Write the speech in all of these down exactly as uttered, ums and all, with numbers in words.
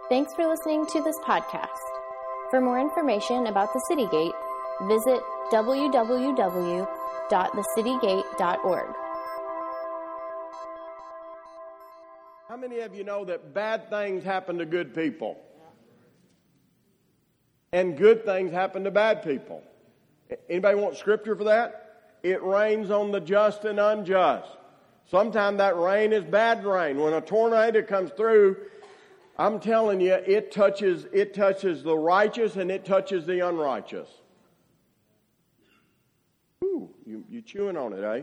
Thanks for listening to this podcast. For more information about the City Gate, visit w w w dot the city gate dot org. How many of you know that bad things happen to good people? And good things happen to bad people? Anybody want scripture for that? It rains on the just and unjust. Sometimes that rain is bad rain. When a tornado comes through, I'm telling you, it touches it touches the righteous and it touches the unrighteous. Ooh, you you chewing on it, eh?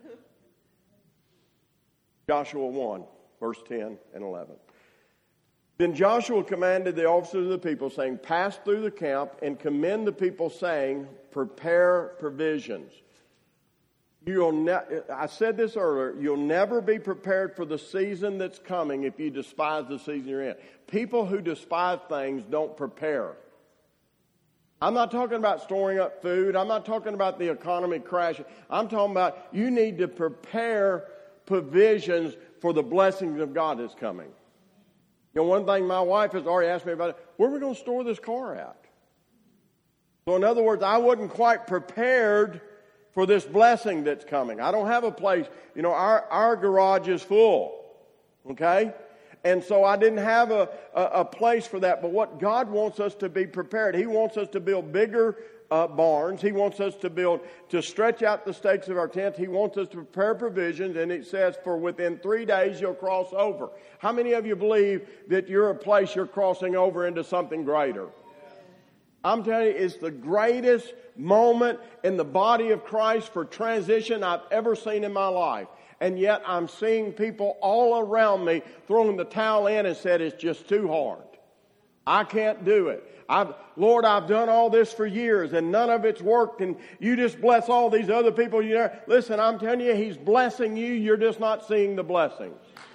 Joshua one, verse ten and eleven. Then Joshua commanded the officers of the people, saying, "Pass through the camp and commend the people, saying, prepare provisions." You'll ne- I said this earlier, you'll never be prepared for the season that's coming if you despise the season you're in. People who despise things don't prepare. I'm not talking about storing up food. I'm not talking about the economy crashing. I'm talking about you need to prepare provisions for the blessings of God that's coming. You know, one thing my wife has already asked me about, where are we going to store this car at? So in other words, I wasn't quite prepared for this blessing that's coming. I don't have a place. You know, our, our garage is full. Okay? And so I didn't have a, a, a place for that. But what God wants us to be prepared. He wants us to build bigger uh, barns. He wants us to build, to stretch out the stakes of our tent. He wants us to prepare provisions. And it says, for within three days you'll cross over. How many of you believe that you're a place you're crossing over into something greater? I'm telling you, it's the greatest moment in the body of Christ for transition I've ever seen in my life. And yet I'm seeing people all around me throwing the towel in and said, it's just too hard. I can't do it. I've, Lord, I've done all this for years and none of it's worked, and you just bless all these other people. You know, listen, I'm telling you, He's blessing you. You're just not seeing the blessings.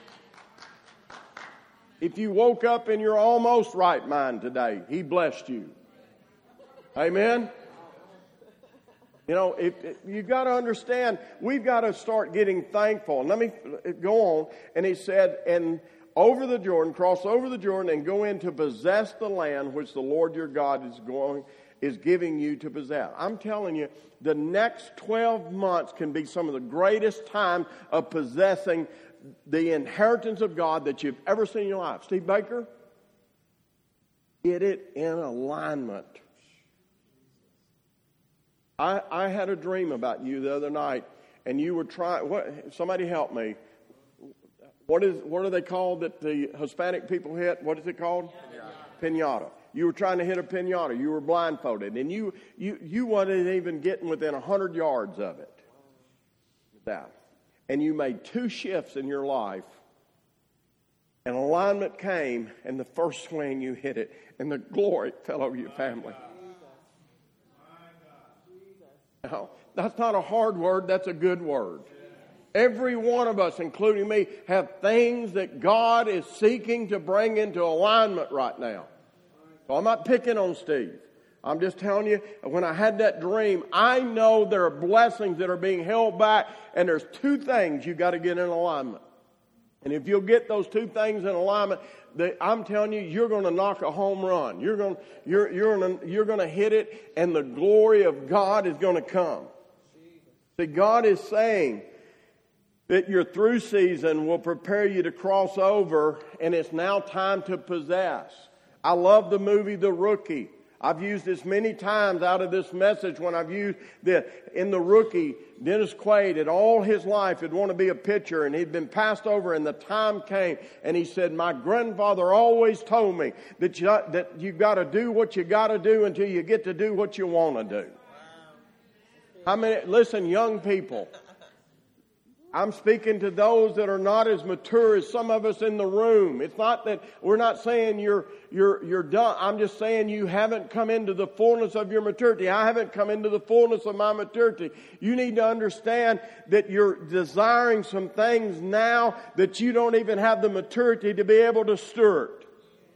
If you woke up in your almost right mind today, He blessed you. Amen? You know, if, if you've got to understand, we've got to start getting thankful. And let me go on. And He said, and over the Jordan, cross over the Jordan and go in to possess the land which the Lord your God is going, is giving you to possess. I'm telling you, the next twelve months can be some of the greatest time of possessing the inheritance of God that you've ever seen in your life. Steve Baker, get it in alignment. I, I had a dream about you the other night, and you were trying. What? Somebody help me. What is? What are they called that the Hispanic people hit? What is it called? Piñata. Piñata. You were trying to hit a piñata. You were blindfolded, and you you you wasn't even getting within a hundred yards of it. That, and you made two shifts in your life. And alignment came, and the first swing you hit it, and the glory fell over your family. Now, that's not a hard word, that's a good word. Every one of us, including me, have things that God is seeking to bring into alignment right now. So I'm not picking on Steve. I'm just telling you, when I had that dream, I know there are blessings that are being held back, and there's two things you got to get in alignment. And if you'll get those two things in alignment, they, I'm telling you, you're going to knock a home run. You're going, you're, you're going to, you're going to hit it, and the glory of God is going to come. See, God is saying that your through season will prepare you to cross over, and it's now time to possess. I love the movie The Rookie. I've used this many times out of this message when I've used the in The Rookie. Dennis Quaid, had all his life, had wanted to be a pitcher, and he'd been passed over, and the time came, and he said, my grandfather always told me that you, that you got to do what you got to do until you get to do what you want to do. I mean, listen, young people, I'm speaking to those that are not as mature as some of us in the room. It's not that we're not saying you're you're you're done. I'm just saying you haven't come into the fullness of your maturity. I haven't come into the fullness of my maturity. You need to understand that you're desiring some things now that you don't even have the maturity to be able to steward.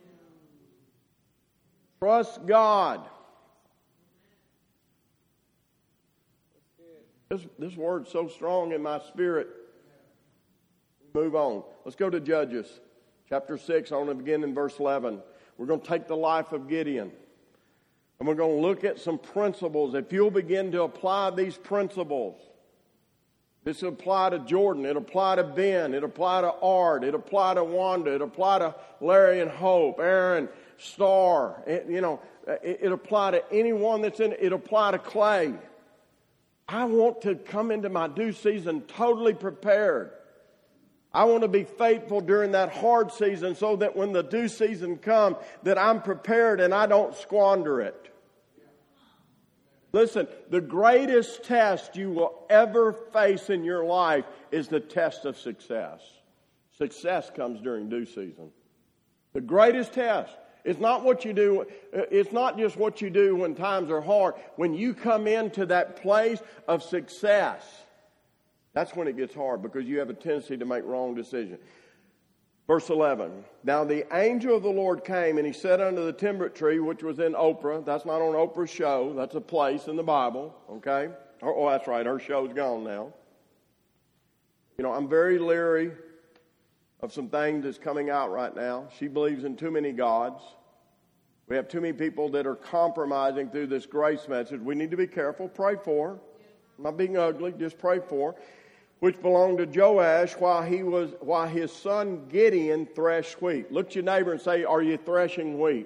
Trust God. This, this word's so strong in my spirit. Move on. Let's go to Judges chapter six. I want to begin in verse eleven. We're going to take the life of Gideon. And we're going to look at some principles. If you'll begin to apply these principles, this will apply to Jordan, it'll apply to Ben, it'll apply to Art, it'll apply to Wanda, it'll apply to Larry and Hope, Aaron, Star, it, you know, it, it'll apply to anyone that's in it, it'll apply to Clay. I want to come into my due season totally prepared. I want to be faithful during that hard season so that when the due season comes, that I'm prepared and I don't squander it. Listen, the greatest test you will ever face in your life is the test of success. Success comes during due season. The greatest test. It's not what you do. It's not just what you do when times are hard. When you come into that place of success, that's when it gets hard because you have a tendency to make wrong decisions. Verse eleven, now the angel of the Lord came and he sat under the timber tree, which was in Oprah. That's not on Oprah's show. That's a place in the Bible, okay? Oh, that's right. Her show's gone now. You know, I'm very leery of some things that's coming out right now. She believes in too many gods. We have too many people that are compromising through this grace message. We need to be careful. Pray for her. I'm not being ugly. Just pray for her. Which belonged to Joash while he was while his son Gideon threshed wheat. Look at your neighbor and say, are you threshing wheat?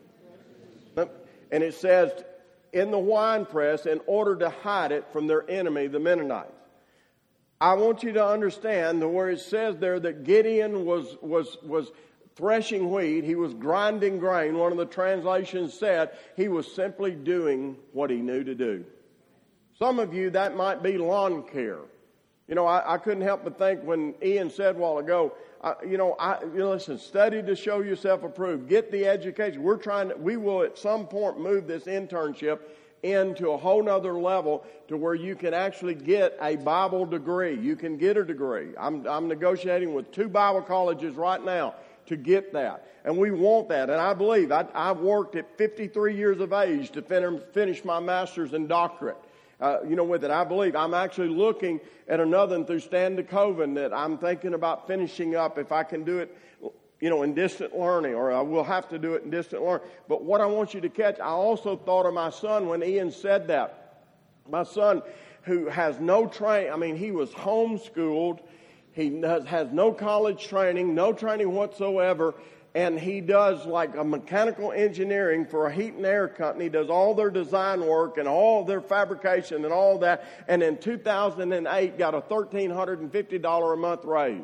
And it says, in the winepress, in order to hide it from their enemy, the Mennonites. I want you to understand that where it says there that Gideon was was was threshing wheat, he was grinding grain. One of the translations said he was simply doing what he knew to do. Some of you, that might be lawn care. You know, I, I couldn't help but think when Ian said a while ago, I, you know, I, you know, listen, study to show yourself approved. Get the education. We're trying to, we will at some point move this internship into a whole nother level to where you can actually get a Bible degree. You can get a degree. I'm, I'm negotiating with two Bible colleges right now to get that. And we want that. And I believe I, I've worked at fifty-three years of age to fin- finish my master's and doctorate. Uh, you know, with it, I believe I'm actually looking at another through Stan DeKoven that I'm thinking about finishing up if I can do it, you know, in distant learning, or I will have to do it in distant learning. But what I want you to catch, I also thought of my son when Ian said that. My son, who has no training, I mean, he was homeschooled. He has, has no college training, no training whatsoever. And he does like a mechanical engineering for a heat and air company, does all their design work and all their fabrication and all that. And in two thousand eight got a one thousand three hundred fifty dollars a month raise.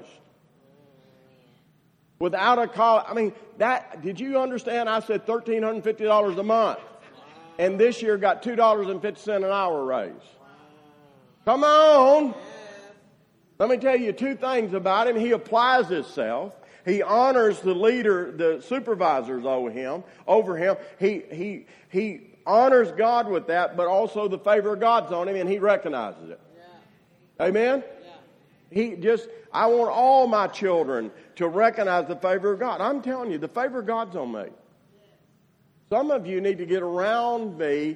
Without a college, I mean, that, did you understand? I said one thousand three hundred fifty dollars a month. And this year got two dollars and fifty cents an hour raise. Come on. Let me tell you two things about him. He applies himself. He honors the leader, the supervisors over him, over him. He, he, he honors God with that, but also the favor of God's on him, and he recognizes it. Yeah. Amen? Yeah. He just, I want all my children to recognize the favor of God. I'm telling you, the favor of God's on me. Some of you need to get around me.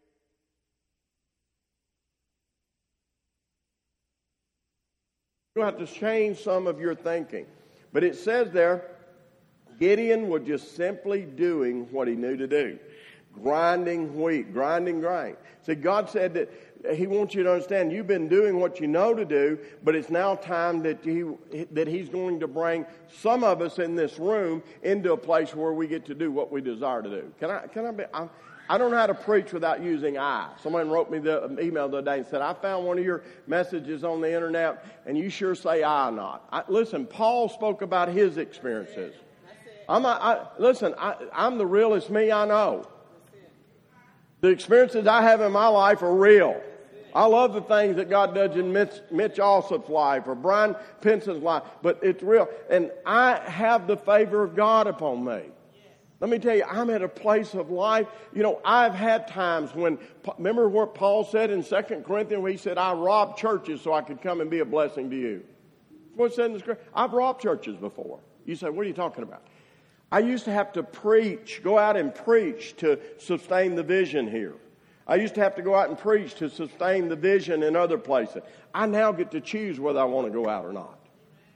You have to change some of your thinking. But it says there, Gideon was just simply doing what he knew to do. Grinding wheat, grinding grain. See, God said that he wants you to understand you've been doing what you know to do, but it's now time that he, that he's going to bring some of us in this room into a place where we get to do what we desire to do. Can I, can I be, I, I don't know how to preach without using I. Someone wrote me the email the other day and said, I found one of your messages on the internet and you sure say I not. I, listen, Paul spoke about his experiences. I'm not, I, listen, I, I'm the realest me I know. The experiences I have in my life are real. I love the things that God does in Mitch, Mitch Alsop's life or Brian Penson's life, but it's real. And I have the favor of God upon me. Let me tell you, I'm at a place of life. You know, I've had times when, remember what Paul said in Second Corinthians where he said, I robbed churches so I could come and be a blessing to you. That's what it said in the scripture. I've robbed churches before. You say, what are you talking about? I used to have to preach, go out and preach to sustain the vision here. I used to have to go out and preach to sustain the vision in other places. I now get to choose whether I want to go out or not.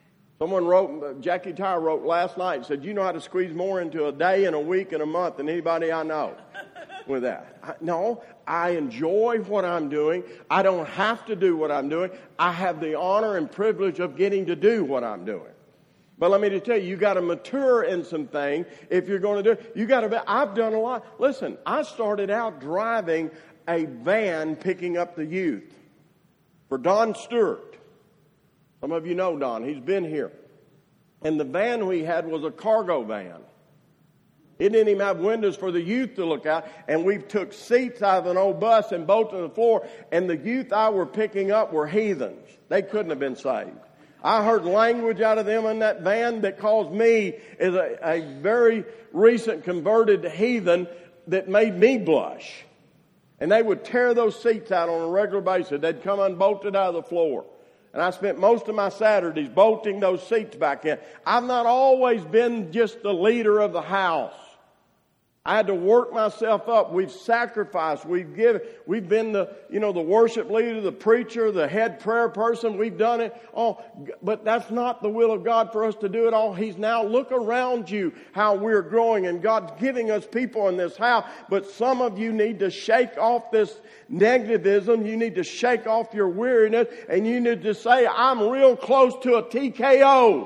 Someone wrote, Jackie Tyre wrote last night and said, you know how to squeeze more into a day and a week and a month than anybody I know with that. I, no, I enjoy what I'm doing. I don't have to do what I'm doing. I have the honor and privilege of getting to do what I'm doing. But let me just tell you, you got to mature in some things if you're going to do it. You got to be, I've done a lot. Listen, I started out driving a van picking up the youth for Don Stewart. Some of you know Don. He's been here. And the van we had was a cargo van. It didn't even have windows for the youth to look out. And we took seats out of an old bus and bolted to the floor. And the youth I were picking up were heathens. They couldn't have been saved. I heard language out of them in that van that caused me as a, a very recent converted heathen that made me blush. And they would tear those seats out on a regular basis. They'd come unbolted out of the floor. And I spent most of my Saturdays bolting those seats back in. I've not always been just the leader of the house. I had to work myself up. We've sacrificed. We've given. We've been the, you know, the worship leader, the preacher, the head prayer person. We've done it all. But that's not the will of God for us to do it all. He's now, look around you how we're growing, and God's giving us people in this house. But some of you need to shake off this negativism. You need to shake off your weariness, and you need to say, I'm real close to a T K O.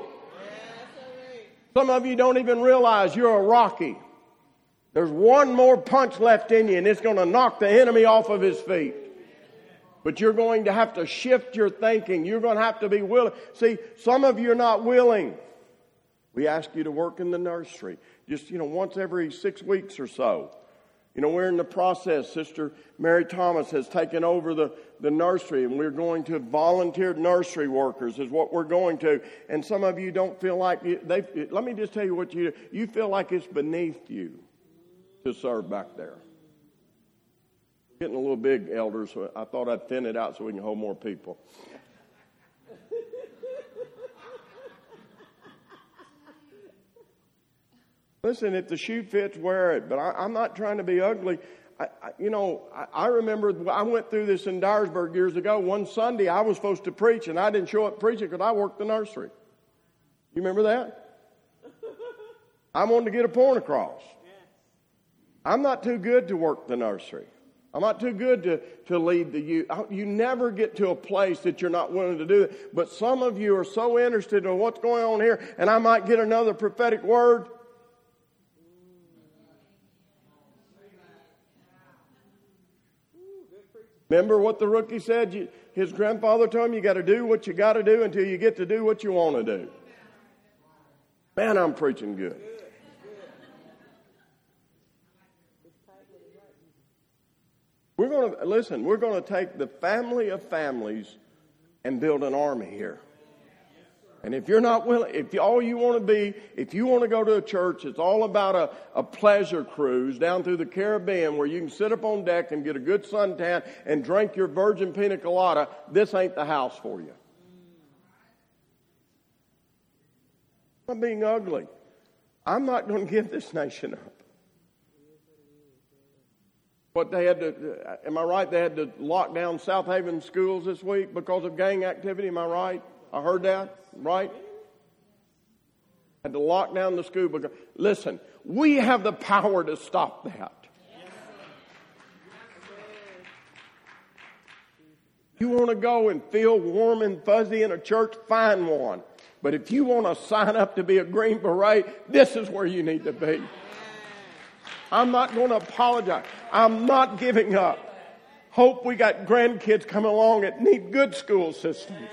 Some of you don't even realize you're a Rocky. There's one more punch left in you, and it's going to knock the enemy off of his feet. But you're going to have to shift your thinking. You're going to have to be willing. See, some of you are not willing. We ask you to work in the nursery just, you know, once every six weeks or so. You know, we're in the process. Sister Mary Thomas has taken over the, the nursery, and we're going to volunteer nursery workers is what we're going to. And some of you don't feel like, they. let me just tell you what you do. You feel like it's beneath you to serve back there. Getting a little big, elders, so I thought I'd thin it out so we can hold more people. Listen, if the shoe fits, wear it. But I, I'm not trying to be ugly. I, I, you know, I, I remember I went through this in Dyersburg years ago. One Sunday I was supposed to preach, and I didn't show up preaching because I worked the nursery. You remember that? I wanted to get a point across. I'm not too good to work the nursery. I'm not too good to, to lead the youth. You never get to a place that you're not willing to do it. But some of you are so interested in what's going on here, and I might get another prophetic word. Remember what the rookie said? You, his grandfather told him, you got to do what you got to do until you get to do what you want to do. Man, I'm preaching good. We're going to, listen, we're going to take the family of families and build an army here. And if you're not willing, if all you want to be, if you want to go to a church, it's all about a, a pleasure cruise down through the Caribbean where you can sit up on deck and get a good suntan and drink your virgin pina colada, this ain't the house for you. I'm not being ugly. I'm not going to give this nation up. What they had to, am I right? They had to lock down South Haven schools this week because of gang activity. Am I right? I heard that, right? Had to lock down the school because, listen, we have the power to stop that. You want to go and feel warm and fuzzy in a church, find one. But if you want to sign up to be a Green Beret, this is where you need to be. I'm not going to apologize. I'm not giving up. Hope we got grandkids coming along that need good school systems.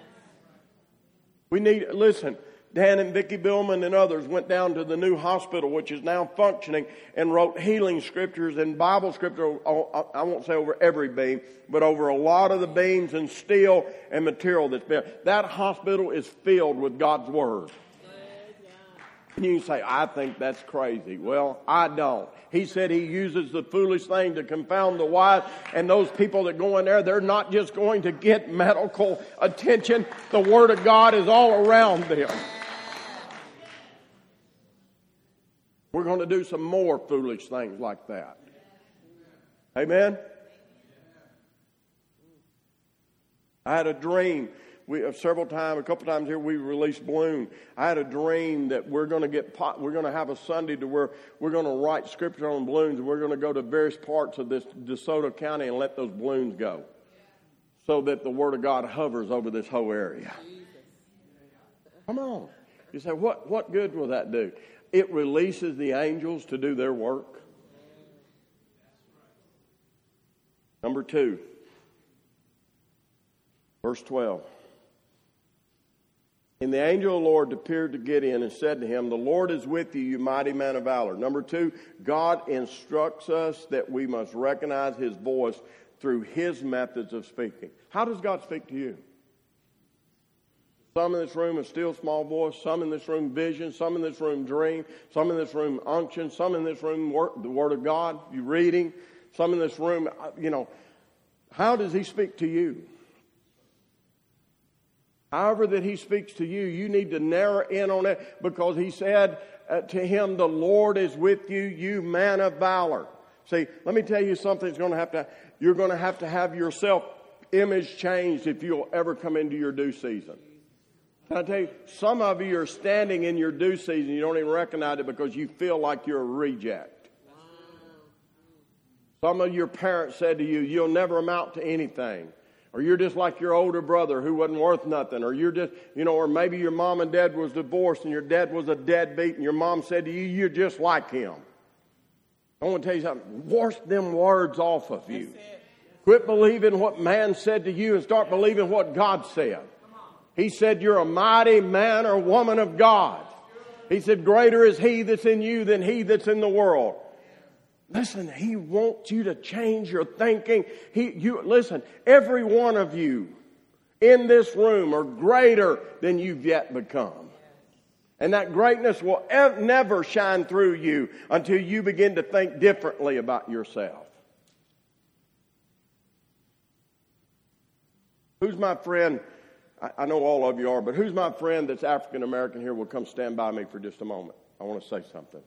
We need, listen, Dan and Vicki Billman and others went down to the new hospital, which is now functioning, and wrote healing scriptures and Bible scripture, I won't say over every beam, but over a lot of the beams and steel and material that's been. That hospital is filled with God's Word. And you can say, I think that's crazy. Well, I don't. He said he uses the foolish thing to confound the wise. And those people that go in there, they're not just going to get medical attention. The Word of God is all around them. We're going to do some more foolish things like that. Amen? I had a dream we have several times, a couple times here, we released balloon. I had a dream that we're going to get pot, we're going to have a Sunday to where we're going to write scripture on balloons, and we're going to go to various parts of this DeSoto County and let those balloons go, so that the Word of God hovers over this whole area. Come on. You say, what, what good will that do? It releases the angels to do their work. Number two, verse twelve. And the angel of the Lord appeared to Gideon and said to him, the Lord is with you, you mighty man of valor. Number two, God instructs us that we must recognize his voice through his methods of speaking. How does God speak to you? Some in this room a still small voice, some in this room vision, some in this room dream, some in this room unction, some in this room work, the Word of God, you reading, some in this room, you know. How does he speak to you? However that he speaks to you, you need to narrow in on it, because he said uh, to him, the Lord is with you, you man of valor. See, let me tell you something that's going to have to, you're going to have to have your self-image changed if you'll ever come into your due season. Can I tell you, some of you are standing in your due season, you don't even recognize it because you feel like you're a reject. Some of your parents said to you, you'll never amount to anything. Or you're just like your older brother who wasn't worth nothing. Or you're just, you know, or maybe your mom and dad was divorced and your dad was a deadbeat and your mom said to you, you're just like him. I want to tell you something. Wash them words off of you. Quit believing what man said to you and start believing what God said. He said you're a mighty man or woman of God. He said greater is he that's in you than he that's in the world. Listen, he wants you to change your thinking. He, you listen, every one of you in this room are greater than you've yet become. And that greatness will ev- never shine through you until you begin to think differently about yourself. Who's my friend? I, I know all of you are, but who's my friend that's African American here will come stand by me for just a moment? I want to say something.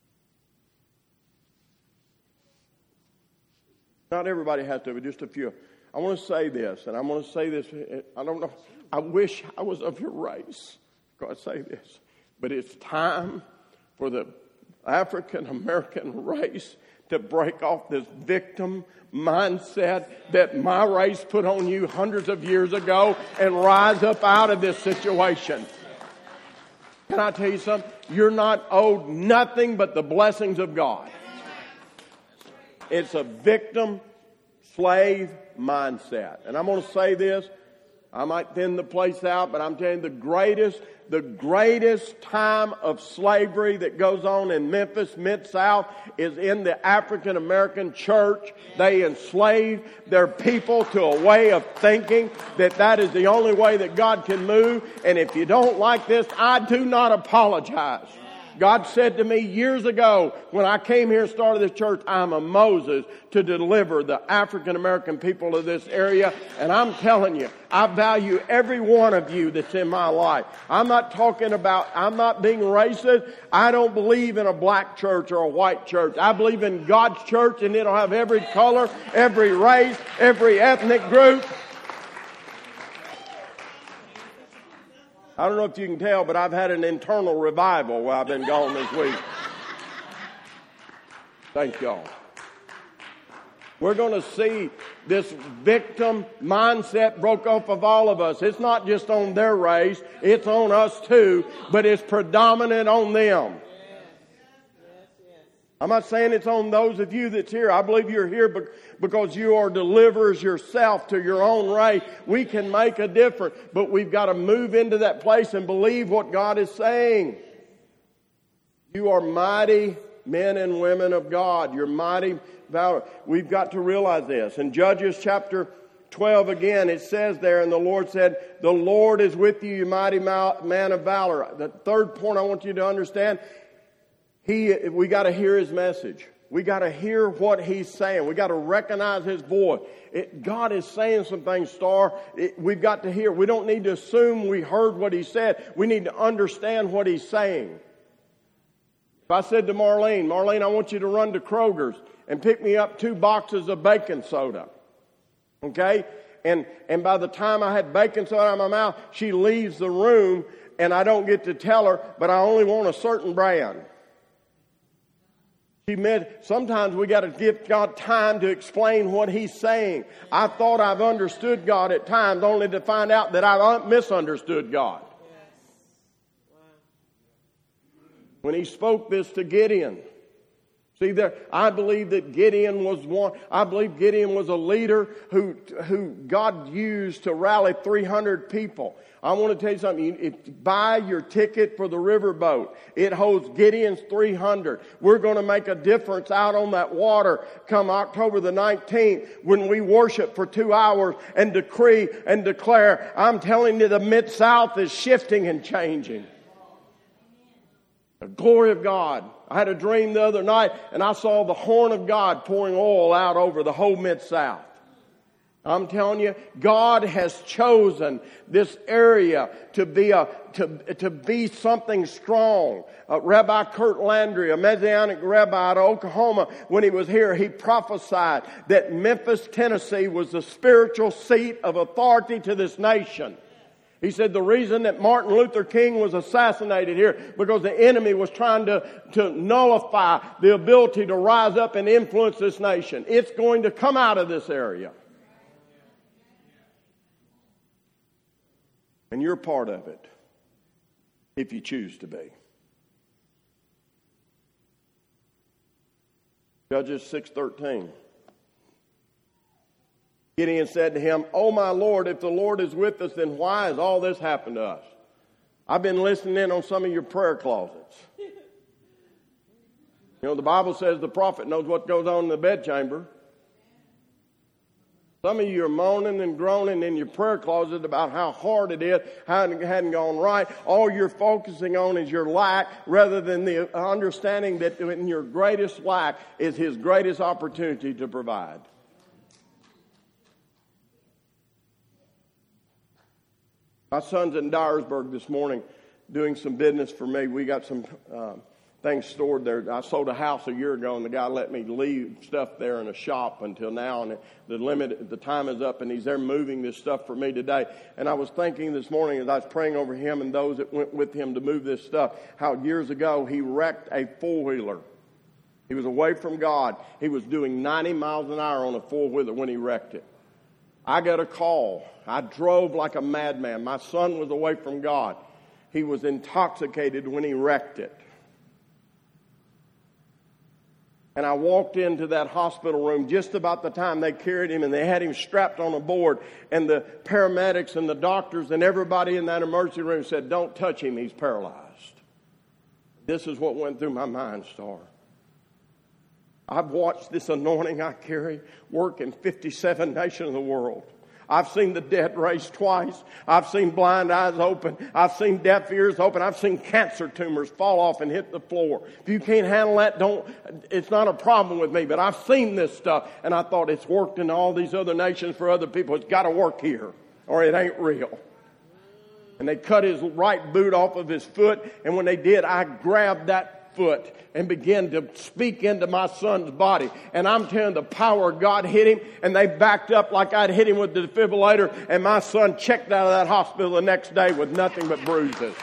Not everybody has to, but just a few. I want to say this, and I'm going to say this. I don't know. I wish I was of your race. God, say this. But it's time for the African American race to break off this victim mindset that my race put on you hundreds of years ago and rise up out of this situation. Can I tell you something? You're not owed nothing but the blessings of God. It's a victim slave mindset. And I'm going to say this. I might thin the place out, but I'm telling you the greatest, the greatest time of slavery that goes on in Memphis, Mid-South, is in the African American church. They enslaved their people to a way of thinking that that is the only way that God can move. And if you don't like this, I do not apologize. God said to me years ago when I came here and started this church, I'm a Moses to deliver the African American people of this area. And I'm telling you, I value every one of you that's in my life. I'm not talking about, I'm not being racist. I don't believe in a black church or a white church. I believe in God's church, and it'll have every color, every race, every ethnic group. I don't know if you can tell, but I've had an internal revival while I've been gone this week. Thank y'all. We're going to see this victim mindset broke off of all of us. It's not just on their race, it's on us too, but it's predominant on them. I'm not saying it's on those of you that's here. I believe you're here because you are deliverers yourself to your own race. We can make a difference, but we've got to move into that place and believe what God is saying. You are mighty men and women of God. You're mighty valor. We've got to realize this. In Judges chapter twelve again, it says there, and the Lord said, the Lord is with you, you mighty man of valor. The third point I want you to understand, He, we got to hear His message. We got to hear what He's saying. We got to recognize His voice. It, God is saying some things, Star. It, we've got to hear. We don't need to assume we heard what He said. We need to understand what He's saying. If I said to Marlene, Marlene, I want you to run to Kroger's and pick me up two boxes of baking soda. Okay? And, and by the time I had bacon soda out of my mouth, she leaves the room, and I don't get to tell her, but I only want a certain brand. She meant sometimes we got to give God time to explain what He's saying. I thought I've understood God at times, only to find out that I've misunderstood God. When He spoke this to Gideon, see there, I believe that Gideon was one. I believe Gideon was a leader who who God used to rally three hundred people. I want to tell you something. You, if you buy your ticket for the riverboat, it holds Gideon's three hundred. We're going to make a difference out on that water come October the nineteenth when we worship for two hours and decree and declare. I'm telling you, the Mid-South is shifting and changing. The glory of God. I had a dream the other night, and I saw the horn of God pouring oil out over the whole Mid-South. I'm telling you, God has chosen this area to be a to to be something strong. Uh, Rabbi Kurt Landry, a Messianic rabbi out of Oklahoma, when he was here, he prophesied that Memphis, Tennessee, was the spiritual seat of authority to this nation. He said the reason that Martin Luther King was assassinated here because the enemy was trying to, to nullify the ability to rise up and influence this nation. It's going to come out of this area. And you're part of it if you choose to be. Judges six thirteen. Gideon said to him, "Oh my Lord, if the Lord is with us, then why has all this happened to us? I've been listening in on some of your prayer closets. You know, the Bible says the prophet knows what goes on in the bedchamber. Some of you are moaning and groaning in your prayer closet about how hard it is, how it hadn't gone right. All you're focusing on is your lack rather than the understanding that in your greatest lack is His greatest opportunity to provide." My son's in Dyersburg this morning doing some business for me. We got some uh, things stored there. I sold a house a year ago, and the guy let me leave stuff there in a shop until now, and the limit, the time is up, and he's there moving this stuff for me today. And I was thinking this morning as I was praying over him and those that went with him to move this stuff, how years ago he wrecked a four-wheeler. He was away from God. He was doing ninety miles an hour on a four-wheeler when he wrecked it. I got a call. I drove like a madman. My son was away from God. He was intoxicated when he wrecked it. And I walked into that hospital room just about the time they carried him, and they had him strapped on a board. And the paramedics and the doctors and everybody in that emergency room said, "Don't touch him, he's paralyzed." This is what went through my mind, Star. I've watched this anointing I carry work in fifty-seven nations of the world. I've seen the dead raised twice. I've seen blind eyes open. I've seen deaf ears open. I've seen cancer tumors fall off and hit the floor. If you can't handle that, don't, it's not a problem with me. But I've seen this stuff, and I thought it's worked in all these other nations for other people. It's got to work here, or it ain't real. And they cut his right boot off of his foot, and when they did, I grabbed that foot and began to speak into my son's body. And I'm telling you, the power of God hit him, and they backed up like I'd hit him with the defibrillator, and my son checked out of that hospital the next day with nothing but bruises.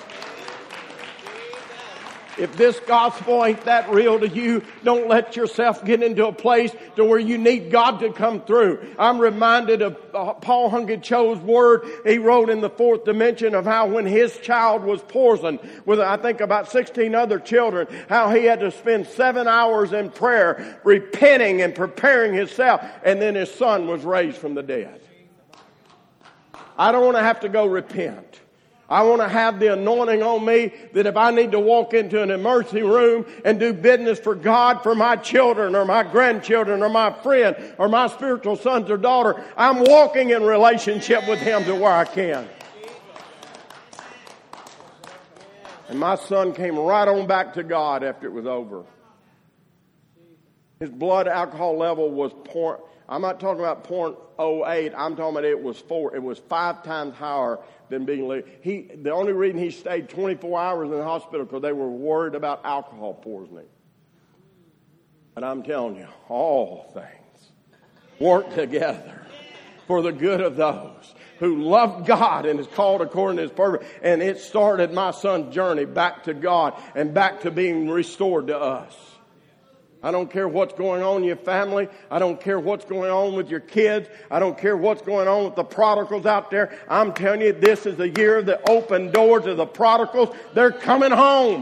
If this gospel ain't that real to you, don't let yourself get into a place to where you need God to come through. I'm reminded of uh, Paul Hunky Cho's word. He wrote in the fourth dimension of how when his child was poisoned with, I think, about sixteen other children, how he had to spend seven hours in prayer, repenting and preparing himself, and then his son was raised from the dead. I don't want to have to go repent. I want to have the anointing on me that if I need to walk into an emergency room and do business for God, for my children or my grandchildren or my friend or my spiritual sons or daughter, I'm walking in relationship with Him to where I can. And my son came right on back to God after it was over. His blood alcohol level was point, I'm not talking about point oh eight, I'm talking about it was four, it was five times higher than being legal. He, the only reason he stayed twenty-four hours in the hospital because they were worried about alcohol poisoning. And I'm telling you, all things work together for the good of those who love God and is called according to His purpose. And it started my son's journey back to God and back to being restored to us. I don't care what's going on in your family. I don't care what's going on with your kids. I don't care what's going on with the prodigals out there. I'm telling you, this is the year of the open doors of the prodigals. They're coming home.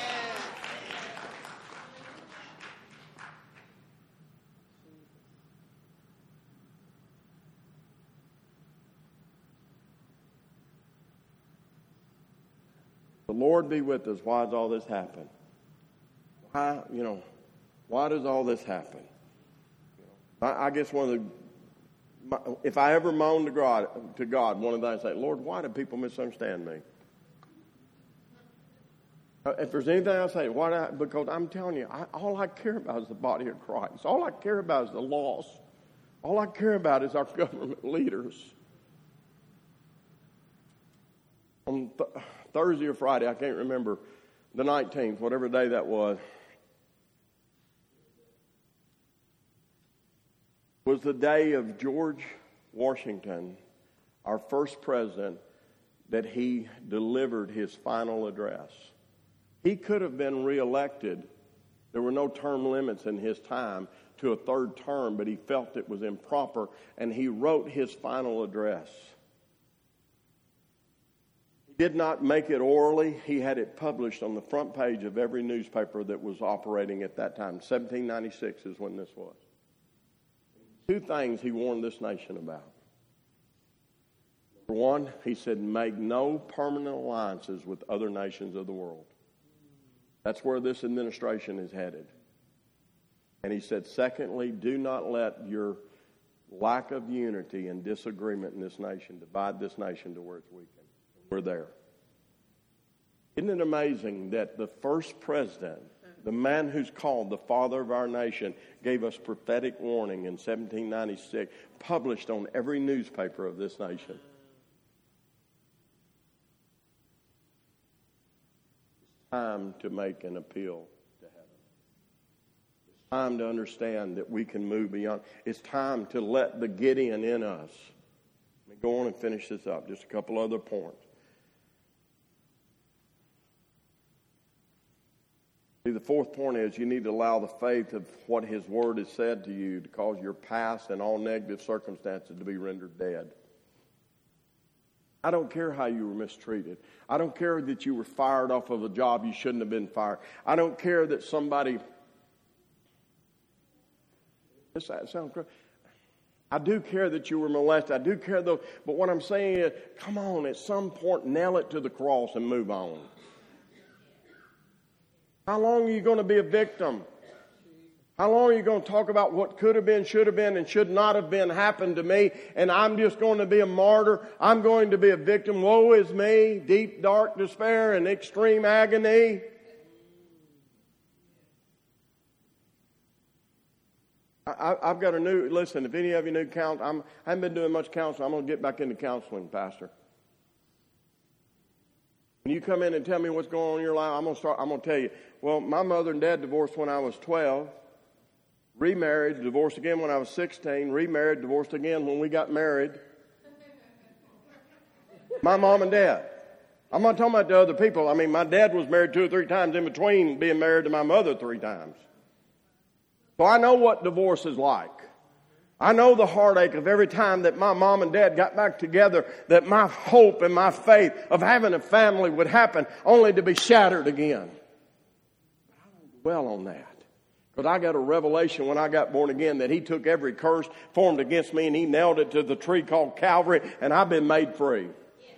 The Lord be with us. Why does all this happen? Why, you know, why does all this happen? I, I guess one of the, if I ever moan to God, to God, one of the things I say, Lord, why do people misunderstand me? If there's anything I say, why do I, because I'm telling you, I, all I care about is the body of Christ. All I care about is the lost. All I care about is our government leaders. On th- Thursday or Friday, I can't remember, the nineteenth, whatever day that was, was the day of George Washington, our first president, that he delivered his final address. He could have been reelected. There were no term limits in his time to a third term, but he felt it was improper, and he wrote his final address. He did not make it orally. He had it published on the front page of every newspaper that was operating at that time. seventeen ninety-six is when this was. Two things he warned this nation about. Number one, he said, make no permanent alliances with other nations of the world. That's where this administration is headed. And he said, secondly, do not let your lack of unity and disagreement in this nation divide this nation to where it's weakened. We're there. Isn't it amazing that the first president, the man who's called the father of our nation, gave us prophetic warning in seventeen ninety-six, published on every newspaper of this nation? It's time to make an appeal to heaven. It's time to understand that we can move beyond. It's time to let the Gideon in us. Let me go on and finish this up. Just a couple other points. See, the fourth point is you need to allow the faith of what His Word has said to you to cause your past and all negative circumstances to be rendered dead. I don't care how you were mistreated. I don't care that you were fired off of a job you shouldn't have been fired. I don't care that somebody... This sounds crazy. I do care that you were molested. I do care, though. But what I'm saying is, come on, at some point, nail it to the cross and move on. How long are you going to be a victim? How long are you going to talk about what could have been, should have been, and should not have been happened to me, and I'm just going to be a martyr? I'm going to be a victim. Woe is me, deep, dark despair and extreme agony. I, I've got a new, listen, if any of you new count, I'm, I haven't been doing much counseling. I'm going to get back into counseling, Pastor. When you come in and tell me what's going on in your life, I'm going to start, I'm going to tell you, well, my mother and dad divorced when I was twelve, remarried, divorced again when I was sixteen, remarried, divorced again when we got married. My mom and dad. I'm not talking about the other people. I mean, my dad was married two or three times in between being married to my mother three times. So I know what divorce is like. I know the heartache of every time that my mom and dad got back together, that my hope and my faith of having a family would happen only to be shattered again. But I don't dwell on that. Because I got a revelation when I got born again that He took every curse formed against me and He nailed it to the tree called Calvary, and I've been made free.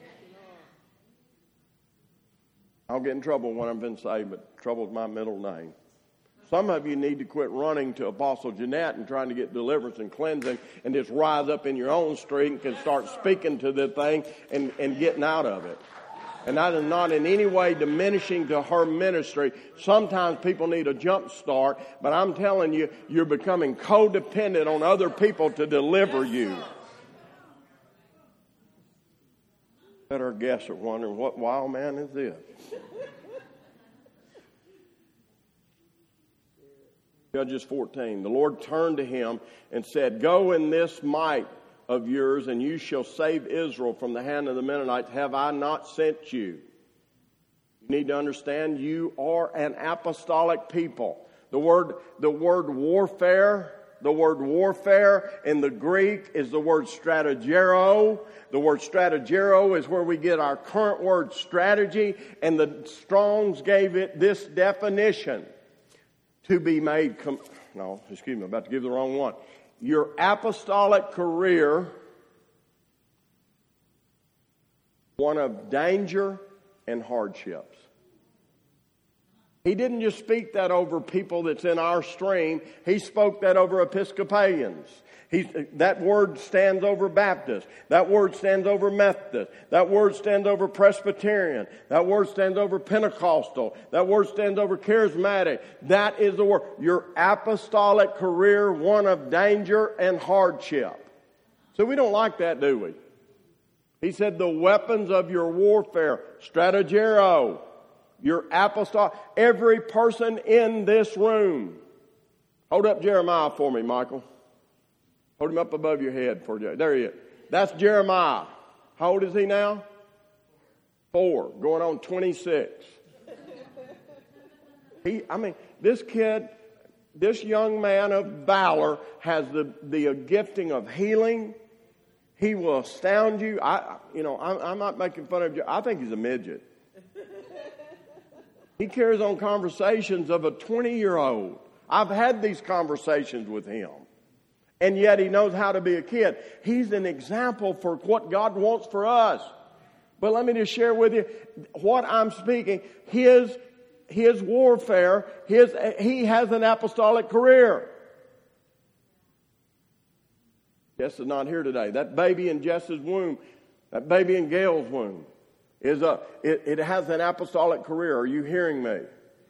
I'll get in trouble when I've been saved, but trouble's my middle name. Some of you need to quit running to Apostle Jeanette and trying to get deliverance and cleansing and just rise up in your own street and can start speaking to the thing and, and getting out of it. And that is not in any way diminishing to her ministry. Sometimes people need a jump start, but I'm telling you, you're becoming codependent on other people to deliver you. Bet our guests are wondering, what wild man is this? Judges fourteen, the Lord turned to him and said, go in this might of yours, and you shall save Israel from the hand of the Mennonites. Have I not sent you? You need to understand you are an apostolic people. The word, the word warfare, the word warfare in the Greek is the word strategero. The word strategero is where we get our current word strategy, and the Strong's gave it this definition: to be made, com- no, excuse me, I'm about to give the wrong one. Your apostolic career, one of danger and hardships. He didn't just speak that over people that's in our stream. He spoke that over Episcopalians. He, that word stands over Baptist. That word stands over Methodist. That word stands over Presbyterian. That word stands over Pentecostal. That word stands over Charismatic. That is the word. Your apostolic career, one of danger and hardship. So we don't like that, do we? He said the weapons of your warfare, strategero. Your apostolic, every person in this room. Hold up Jeremiah for me, Michael. Hold him up above your head for you. There he is. That's Jeremiah. How old is he now? Four, going on twenty-six. He, I mean, this kid, this young man of valor has the, the gifting of healing. He will astound you. I, you know, I'm, I'm not making fun of you. I think he's a midget. He carries on conversations of a twenty-year-old. I've had these conversations with him. And yet he knows how to be a kid. He's an example for what God wants for us. But let me just share with you what I'm speaking. His, his warfare, his, he has an apostolic career. Jess is not here today. That baby in Jess's womb, that baby in Gail's womb, is a, it, it has an apostolic career. Are you hearing me?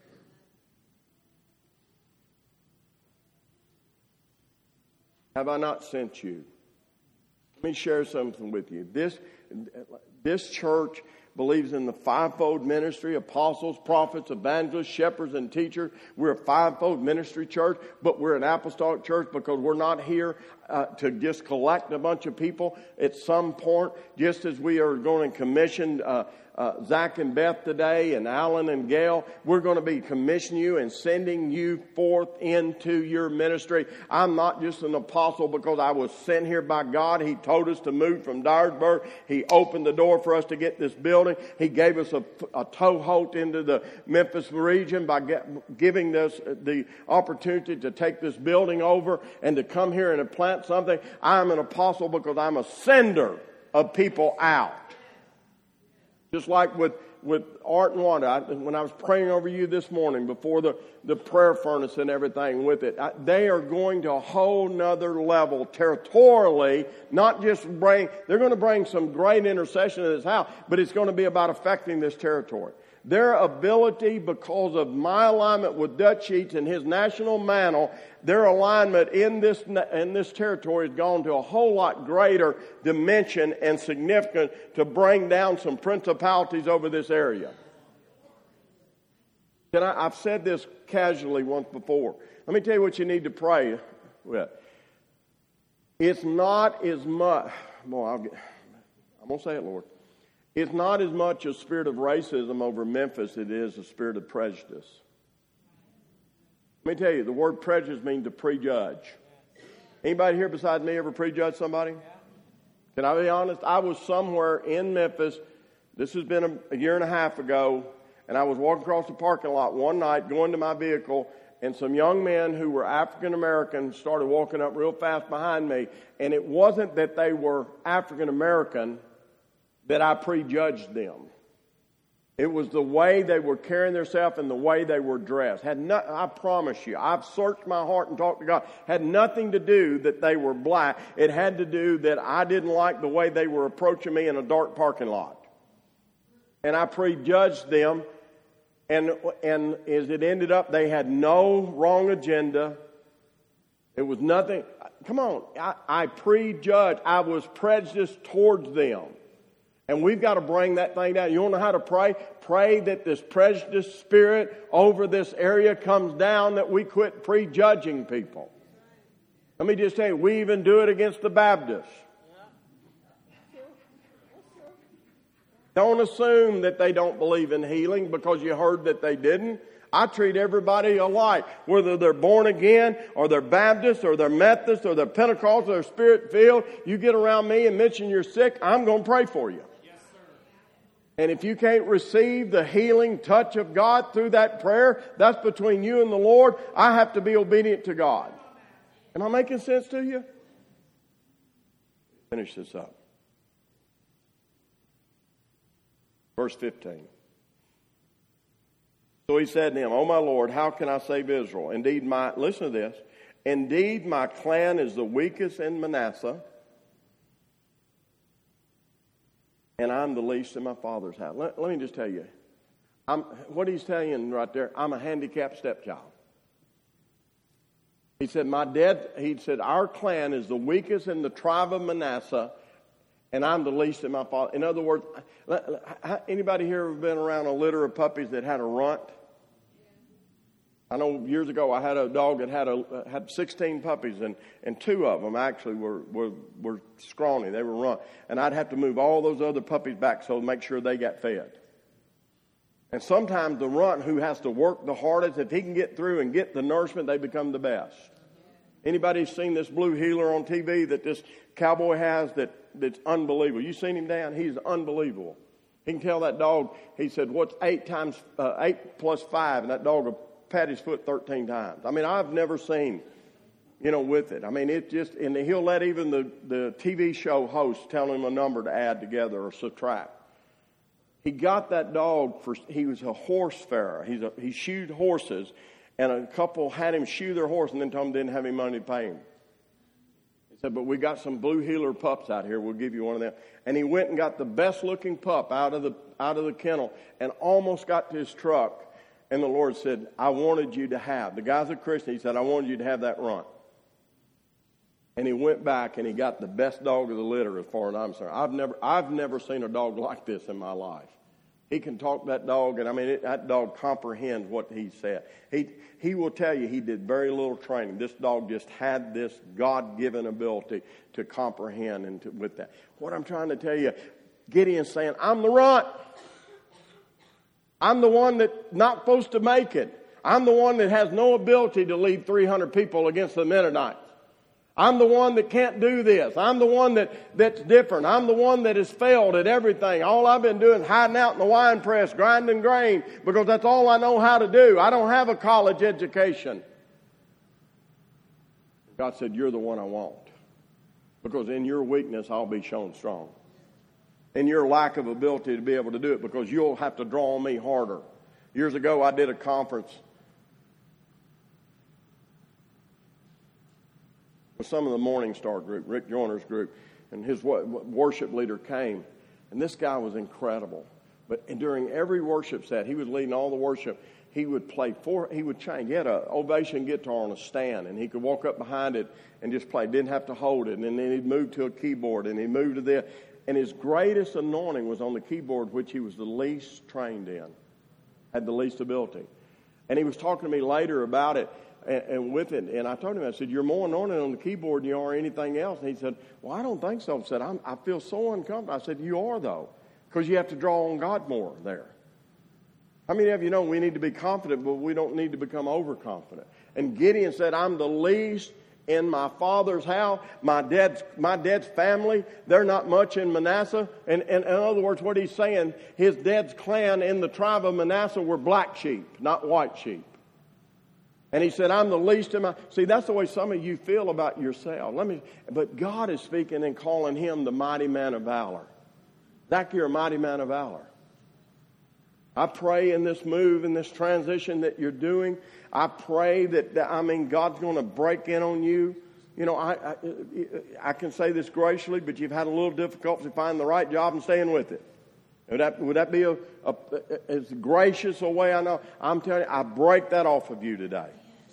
Have I not sent you? Let me share something with you. This, this church believes in the fivefold ministry: apostles, prophets, evangelists, shepherds, and teachers. We're a fivefold ministry church, but we're an apostolic church because we're not here uh, to just collect a bunch of people. At some point, just as we are going to commission uh, uh, Zach and Beth today, and Alan and Gail, we're going to be commissioning you and sending you forth into your ministry. I'm not just an apostle because I was sent here by God. He told us to move from Dyersburg. He opened the door for us to get this building. He gave us a, a toehold into the Memphis region by get, giving us the opportunity to take this building over and to come here and to plant something. I'm an apostle because I'm a sender of people out. Just like with, with Art and Wanda, I, when I was praying over you this morning before the, the prayer furnace and everything with it, I, they are going to a whole nother level territorially, not just bring, they're going to bring some great intercession in this house, but it's going to be about affecting this territory. Their ability, because of my alignment with Dutch Sheets and his national mantle, their alignment in this in this territory has gone to a whole lot greater dimension and significance to bring down some principalities over this area. Can I, I've said this casually once before. Let me tell you what you need to pray with. It's not as much. Boy, I'll get, I'm going to say it, Lord. It's not as much a spirit of racism over Memphis as it is a spirit of prejudice. Let me tell you, the word prejudice means to prejudge. Anybody here besides me ever prejudge somebody? Can I be honest? I was somewhere in Memphis. This has been a, a year and a half ago, and I was walking across the parking lot one night going to my vehicle, and some young men who were African American started walking up real fast behind me, and it wasn't that they were African American that I prejudged them. It was the way they were carrying themselves and the way they were dressed. Had no, I promise you, I've searched my heart and talked to God. Had nothing to do that they were black. It had to do that I didn't like the way they were approaching me in a dark parking lot. And I prejudged them. And, and as it ended up, they had no wrong agenda. It was nothing. Come on. I, I prejudged. I was prejudiced towards them. And we've got to bring that thing down. You want to know how to pray? Pray that this prejudice spirit over this area comes down, that we quit prejudging people. Let me just tell you, we even do it against the Baptists. Don't assume that they don't believe in healing because you heard that they didn't. I treat everybody alike, whether they're born again or they're Baptist or they're Methodist or they're Pentecostal or they're Spirit-filled. You get around me and mention you're sick, I'm going to pray for you. Yes, sir. And if you can't receive the healing touch of God through that prayer, that's between you and the Lord. I have to be obedient to God. Am I making sense to you? Finish this up. Verse fifteen. So he said to him, "O my Lord, how can I save Israel? Indeed, my, listen to this, indeed my clan is the weakest in Manasseh, and I'm the least in my father's house." Let, let me just tell you, I'm, what he's telling you right there, I'm a handicapped stepchild. He said, my dad, he said, our clan is the weakest in the tribe of Manasseh, and I'm the least in my father. In other words, anybody here ever been around a litter of puppies that had a runt? I know years ago I had a dog that had a had sixteen puppies, and, and two of them actually were, were were scrawny. They were runt. And I'd have to move all those other puppies back so to make sure they got fed. And sometimes the runt who has to work the hardest, if he can get through and get the nourishment, they become the best. Anybody seen this blue healer on T V that this cowboy has that, that's unbelievable? You seen him, Dan? He's unbelievable. He can tell that dog, he said, what's eight times, uh, eight plus five? And that dog will pat his foot thirteen times. I mean, I've never seen, you know, with it. I mean, it just, and he'll let even the, the T V show host tell him a number to add together or subtract. He got that dog for, he was a horse farer. He's a, he shoed horses, and a couple had him shoe their horse and then told him they didn't have any money to pay him. He said, but we got some blue healer pups out here. We'll give you one of them. And he went and got the best looking pup out of the, out of the kennel and almost got to his truck. And the Lord said, I wanted you to have, the guy's a Christian, he said, I wanted you to have that runt. And he went back and he got the best dog of the litter as far as I'm concerned. I've never, I've never seen a dog like this in my life. He can talk that dog, and I mean, it, that dog comprehends what he said. He, he will tell you he did very little training. This dog just had this God-given ability to comprehend and to, with that. What I'm trying to tell you, Gideon's saying, I'm the runt. I'm the one that's not supposed to make it. I'm the one that has no ability to lead three hundred people against the Midianites. I'm the one that can't do this. I'm the one that, that's different. I'm the one that has failed at everything. All I've been doing is hiding out in the wine press, grinding grain, because that's all I know how to do. I don't have a college education. God said, you're the one I want. Because in your weakness, I'll be shown strong. In your lack of ability to be able to do it, because you'll have to draw on me harder. Years ago, I did a conference with some of the Morning Star group, Rick Joyner's group, and his worship leader came. And this guy was incredible. But during every worship set, he was leading all the worship. He would play four, he would change. He had an Ovation guitar on a stand, and he could walk up behind it and just play. Didn't have to hold it. And then he'd move to a keyboard, and he'd move to this. And his greatest anointing was on the keyboard, which he was the least trained in, had the least ability. And he was talking to me later about it. And, and with it, and I told him, I said, you're more anointed on the keyboard than you are anything else. And he said, well, I don't think so. I said, I'm, I feel so uncomfortable. I said, you are, though, because you have to draw on God more there. How many of you know we need to be confident, but we don't need to become overconfident? And Gideon said, I'm the least in my father's house. My dad's, my dad's family, they're not much in Manasseh. And, and in other words, what he's saying, his dad's clan in the tribe of Manasseh were black sheep, not white sheep. And he said, I'm the least in my... See, that's the way some of you feel about yourself. Let me. But God is speaking and calling him the mighty man of valor. Zach, you're a mighty man of valor. I pray in this move, in this transition that you're doing, I pray that, that I mean, God's going to break in on you. You know, I, I I can say this graciously, but you've had a little difficulty finding the right job and staying with it. Would that, would that be a, a, a, as gracious a way I know? I'm telling you, I break that off of you today.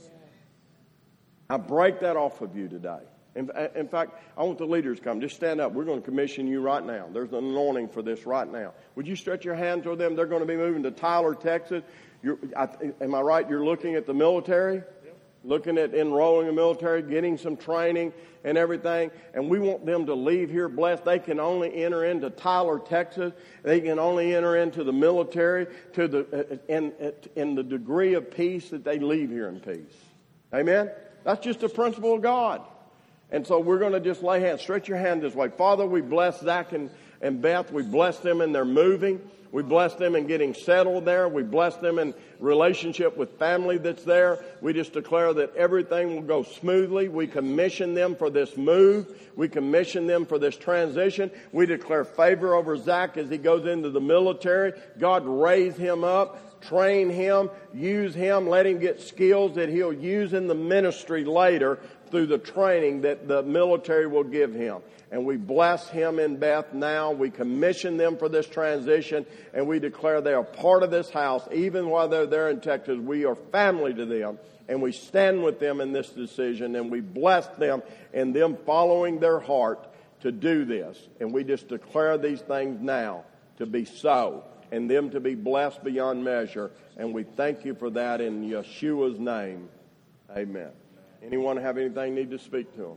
I break that off of you today. In, in fact, I want the leaders to come. Just stand up. We're going to commission you right now. There's an anointing for this right now. Would you stretch your hand toward them? They're going to be moving to Tyler, Texas. You're, I, am I right? You're looking at the military? Yep. looking at enrolling in the military, getting some training and everything, and we want them to leave here blessed. They can only enter into Tyler, Texas. They can only enter into the military to the in, in the degree of peace that they leave here in peace. Amen? That's just a principle of God. And so we're going to just lay hands. Stretch your hand this way. Father, we bless Zach and, and Beth. We bless them in their moving. We bless them in getting settled there. We bless them in relationship with family that's there. We just declare that everything will go smoothly. We commission them for this move. We commission them for this transition. We declare favor over Zach as he goes into the military. God, raise him up, train him, use him, let him get skills that he'll use in the ministry later through the training that the military will give him. And we bless him and Beth now. We commission them for this transition, and we declare they are part of this house. Even while they're there in Texas, we are family to them, and we stand with them in this decision, and we bless them in them following their heart to do this. And we just declare these things now to be so, and them to be blessed beyond measure. And we thank you for that in Yeshua's name. Amen. Anyone have anything need to speak to them?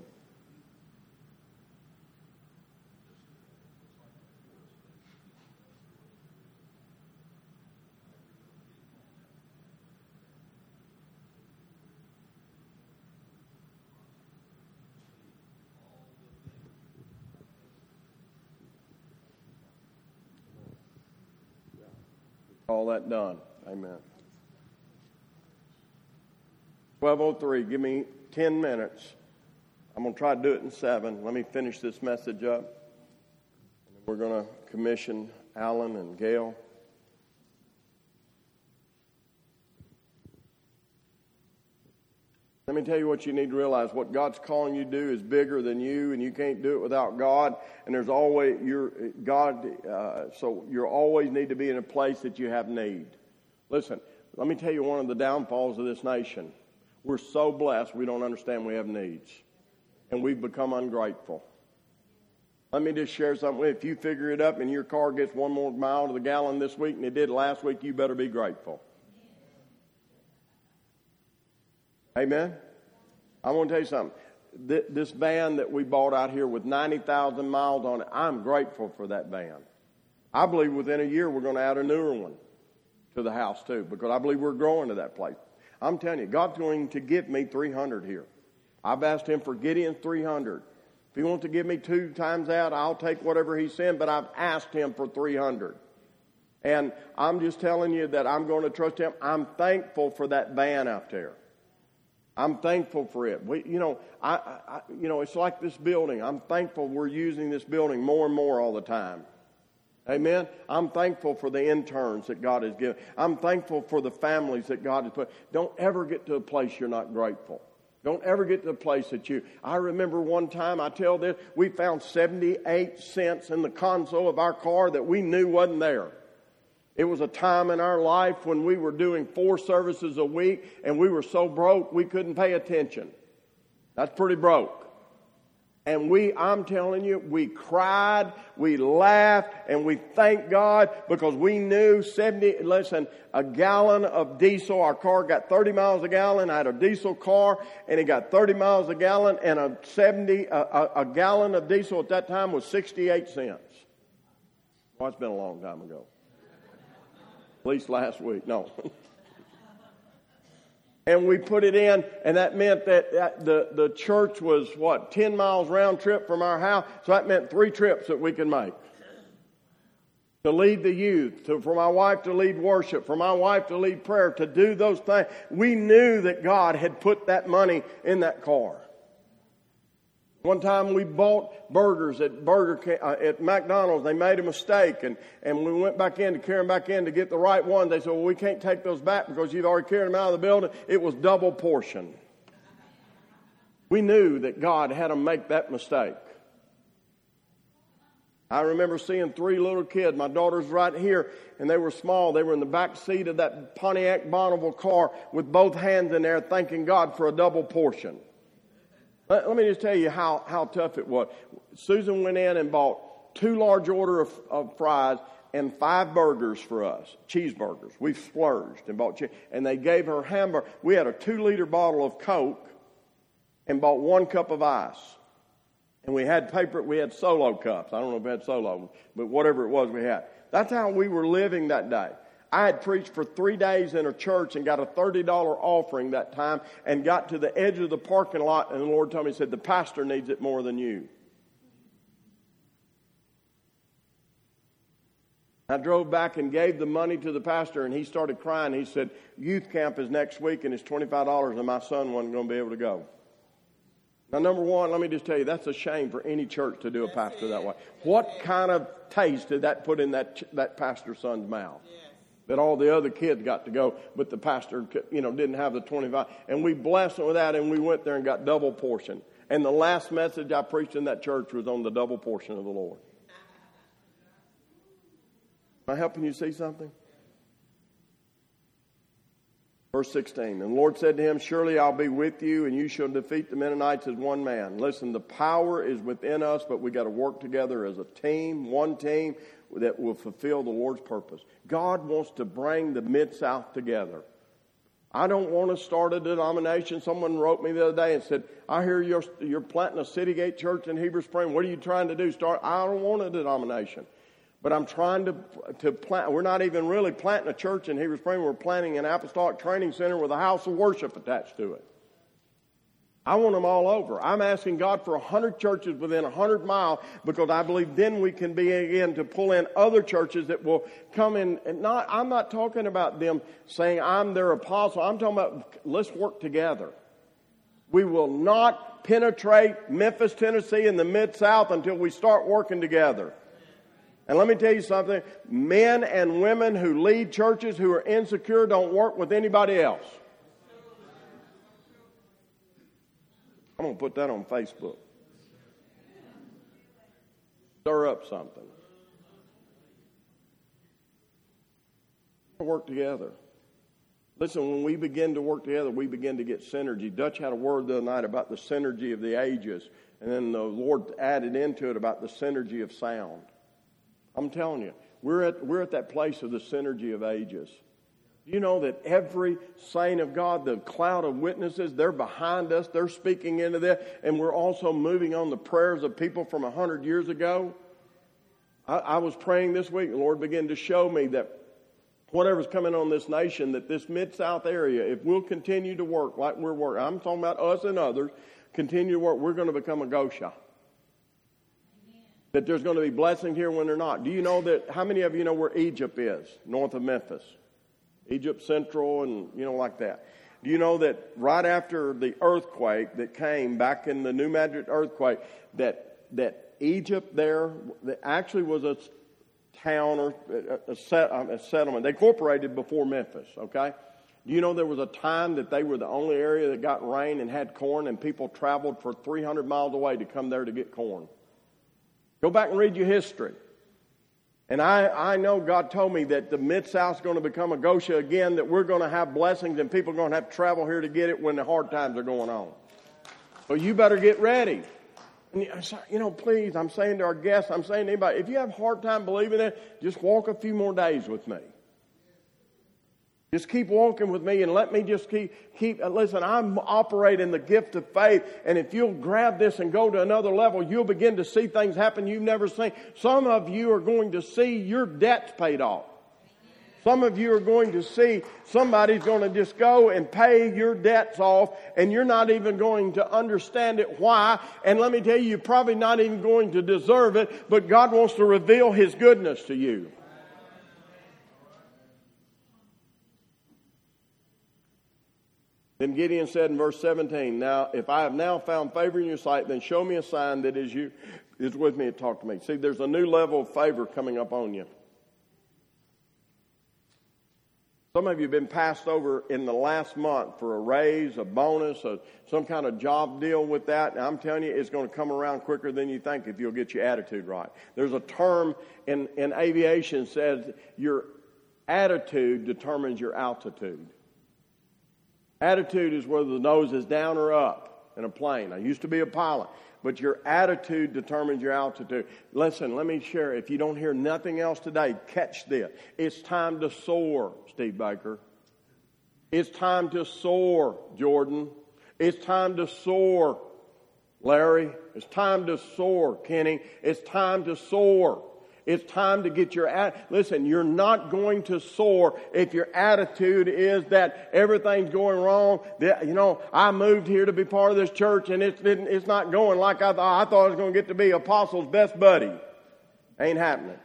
All that done. Amen. twelve oh three, give me ten minutes. I'm going to try to do it in seven. Let me finish this message up. And then we're going to commission Alan and Gail. Let me tell you what you need to realize. What God's calling you to do is bigger than you, and you can't do it without God. And there's always, you're, God, uh, so you always need to be in a place that you have need. Listen, let me tell you one of the downfalls of this nation. We're so blessed we don't understand we have needs. And we've become ungrateful. Let me just share something with you. If you figure it up and your car gets one more mile to the gallon this week than it did last week, you better be grateful. Amen? I want to tell you something. This van that we bought out here with ninety thousand miles on it, I'm grateful for that van. I believe within a year we're going to add a newer one to the house too, because I believe we're growing to that place. I'm telling you, God's going to give me three hundred here. I've asked him for Gideon's three hundred. If he wants to give me two times that, I'll take whatever he sent, but I've asked him for three hundred. And I'm just telling you that I'm going to trust him. I'm thankful for that van out there. I'm thankful for it. We, you know, I, I, you know, it's like this building. I'm thankful we're using this building more and more all the time. Amen. I'm thankful for the interns that God has given. I'm thankful for the families that God has put. Don't ever get to a place you're not grateful. Don't ever get to a place that you... I remember one time, I tell this, we found seventy-eight cents in the console of our car that we knew wasn't there. It was a time in our life when we were doing four services a week and we were so broke we couldn't pay attention. That's pretty broke. And we, I'm telling you, we cried, we laughed, and we thanked God because we knew seventy, listen, a gallon of diesel, our car got thirty miles a gallon. I had a diesel car and it got thirty miles a gallon, and a seventy, a, a, a gallon of diesel at that time was sixty-eight cents. Well, it's been a long time ago. At least last week. No. And we put it in, and that meant that, that the, the church was, what, ten miles round trip from our house. So that meant three trips that we could make. To lead the youth, to, for my wife to lead worship, for my wife to lead prayer, to do those things. We knew that God had put that money in that car. One time we bought burgers at Burger uh, at McDonald's. They made a mistake, and, and we went back in to carry them back in to get the right one. They said, well, we can't take those back because you've already carried them out of the building. It was double portion. We knew that God had them make that mistake. I remember seeing three little kids. My daughter's right here, and they were small. They were in the back seat of that Pontiac Bonneville car with both hands in there thanking God for a double portion. Let, let me just tell you how, how tough it was. Susan went in and bought two large order of, of fries and five burgers for us, cheeseburgers. We splurged and bought cheese. And they gave her hamburger. We had a two-liter bottle of Coke and bought one cup of ice. And we had paper, we had Solo cups. I don't know if we had Solo, but whatever it was we had. That's how we were living that day. I had preached for three days in a church and got a thirty dollars offering that time and got to the edge of the parking lot, and the Lord told me, He said, the pastor needs it more than you. I drove back and gave the money to the pastor, and he started crying. He said, youth camp is next week, and it's twenty-five dollars, and my son wasn't going to be able to go. Now, number one, let me just tell you, that's a shame for any church to do a pastor that way. What kind of taste did that put in that that pastor's son's mouth? That all the other kids got to go, but the pastor, you know, didn't have the twenty-five. And we blessed him with that, and we went there and got double portion. And the last message I preached in that church was on the double portion of the Lord. Am I helping you see something? Verse sixteen, and the Lord said to him, surely I'll be with you, and you shall defeat the Mennonites as one man. Listen, the power is within us, but we got to work together as a team, one team that will fulfill the Lord's purpose. God wants to bring the Mid-South together. I don't want to start a denomination. Someone wrote me the other day and said, I hear you're, you're planting a City Gate church in Heber Springs. What are you trying to do? Start? I don't want a denomination. But I'm trying to to plant. We're not even really planting a church in Heber Springs. We're planting an apostolic training center with a house of worship attached to it. I want them all over. I'm asking God for one hundred churches within one hundred miles because I believe then we can begin to pull in other churches that will come in. And not, I'm not talking about them saying I'm their apostle. I'm talking about let's work together. We will not penetrate Memphis, Tennessee and the Mid-South until we start working together. And let me tell you something, men and women who lead churches who are insecure don't work with anybody else. I'm going to put that on Facebook. Stir up something. Work together. Listen, when we begin to work together, we begin to get synergy. Dutch had a word the other night about the synergy of the ages, and then the Lord added into it about the synergy of sound. I'm telling you, we're at we're at that place of the synergy of ages. You know that every saint of God, the cloud of witnesses, they're behind us. They're speaking into that. And we're also moving on the prayers of people from one hundred years ago. I, I was praying this week. The Lord began to show me that whatever's coming on this nation, that this Mid-South area, if we'll continue to work like we're working, I'm talking about us and others, continue to work, we're going to become a Goshen. That there's going to be blessing here when they're not. Do you know that, how many of you know where Egypt is, north of Memphis? Egypt Central and, you know, like that. Do you know that right after the earthquake that came back in the New Madrid earthquake, that that Egypt there that actually was a town or a, set, a settlement. They incorporated before Memphis, okay? Do you know there was a time that they were the only area that got rain and had corn, and people traveled for three hundred miles away to come there to get corn? Go back and read your history. And I, I know God told me that the Mid-South is going to become a Goshen again, that we're going to have blessings and people are going to have to travel here to get it when the hard times are going on. So you better get ready. And you know, please, I'm saying to our guests, I'm saying to anybody, if you have a hard time believing it, just walk a few more days with me. Just keep walking with me and let me just keep, keep, listen, I'm operating the gift of faith, and if you'll grab this and go to another level, you'll begin to see things happen you've never seen. Some of you are going to see your debts paid off. Some of you are going to see somebody's going to just go and pay your debts off, and you're not even going to understand it why. And let me tell you, you're probably not even going to deserve it, but God wants to reveal His goodness to you. Then Gideon said in verse seventeen, now, if I have now found favor in your sight, then show me a sign that is you is with me and talk to me. See, there's a new level of favor coming up on you. Some of you have been passed over in the last month for a raise, a bonus, a, some kind of job deal with that. And I'm telling you, it's going to come around quicker than you think if you'll get your attitude right. There's a term in, in aviation that says your attitude determines your altitude. Attitude is whether the nose is down or up. in a plane. I used to be a pilot. But your attitude determines your altitude. Listen, let me share. If you don't hear nothing else today, catch this. It's time to soar, Steve Baker. It's time to soar, Jordan. It's time to soar, Larry. It's time to soar, Kenny. It's time to soar. It's time to get your, at- listen, you're not going to soar if your attitude is that everything's going wrong. That, you know, I moved here to be part of this church and it's, it's not going like I thought. I thought I was going to get to be Apostle's best buddy. Ain't happening.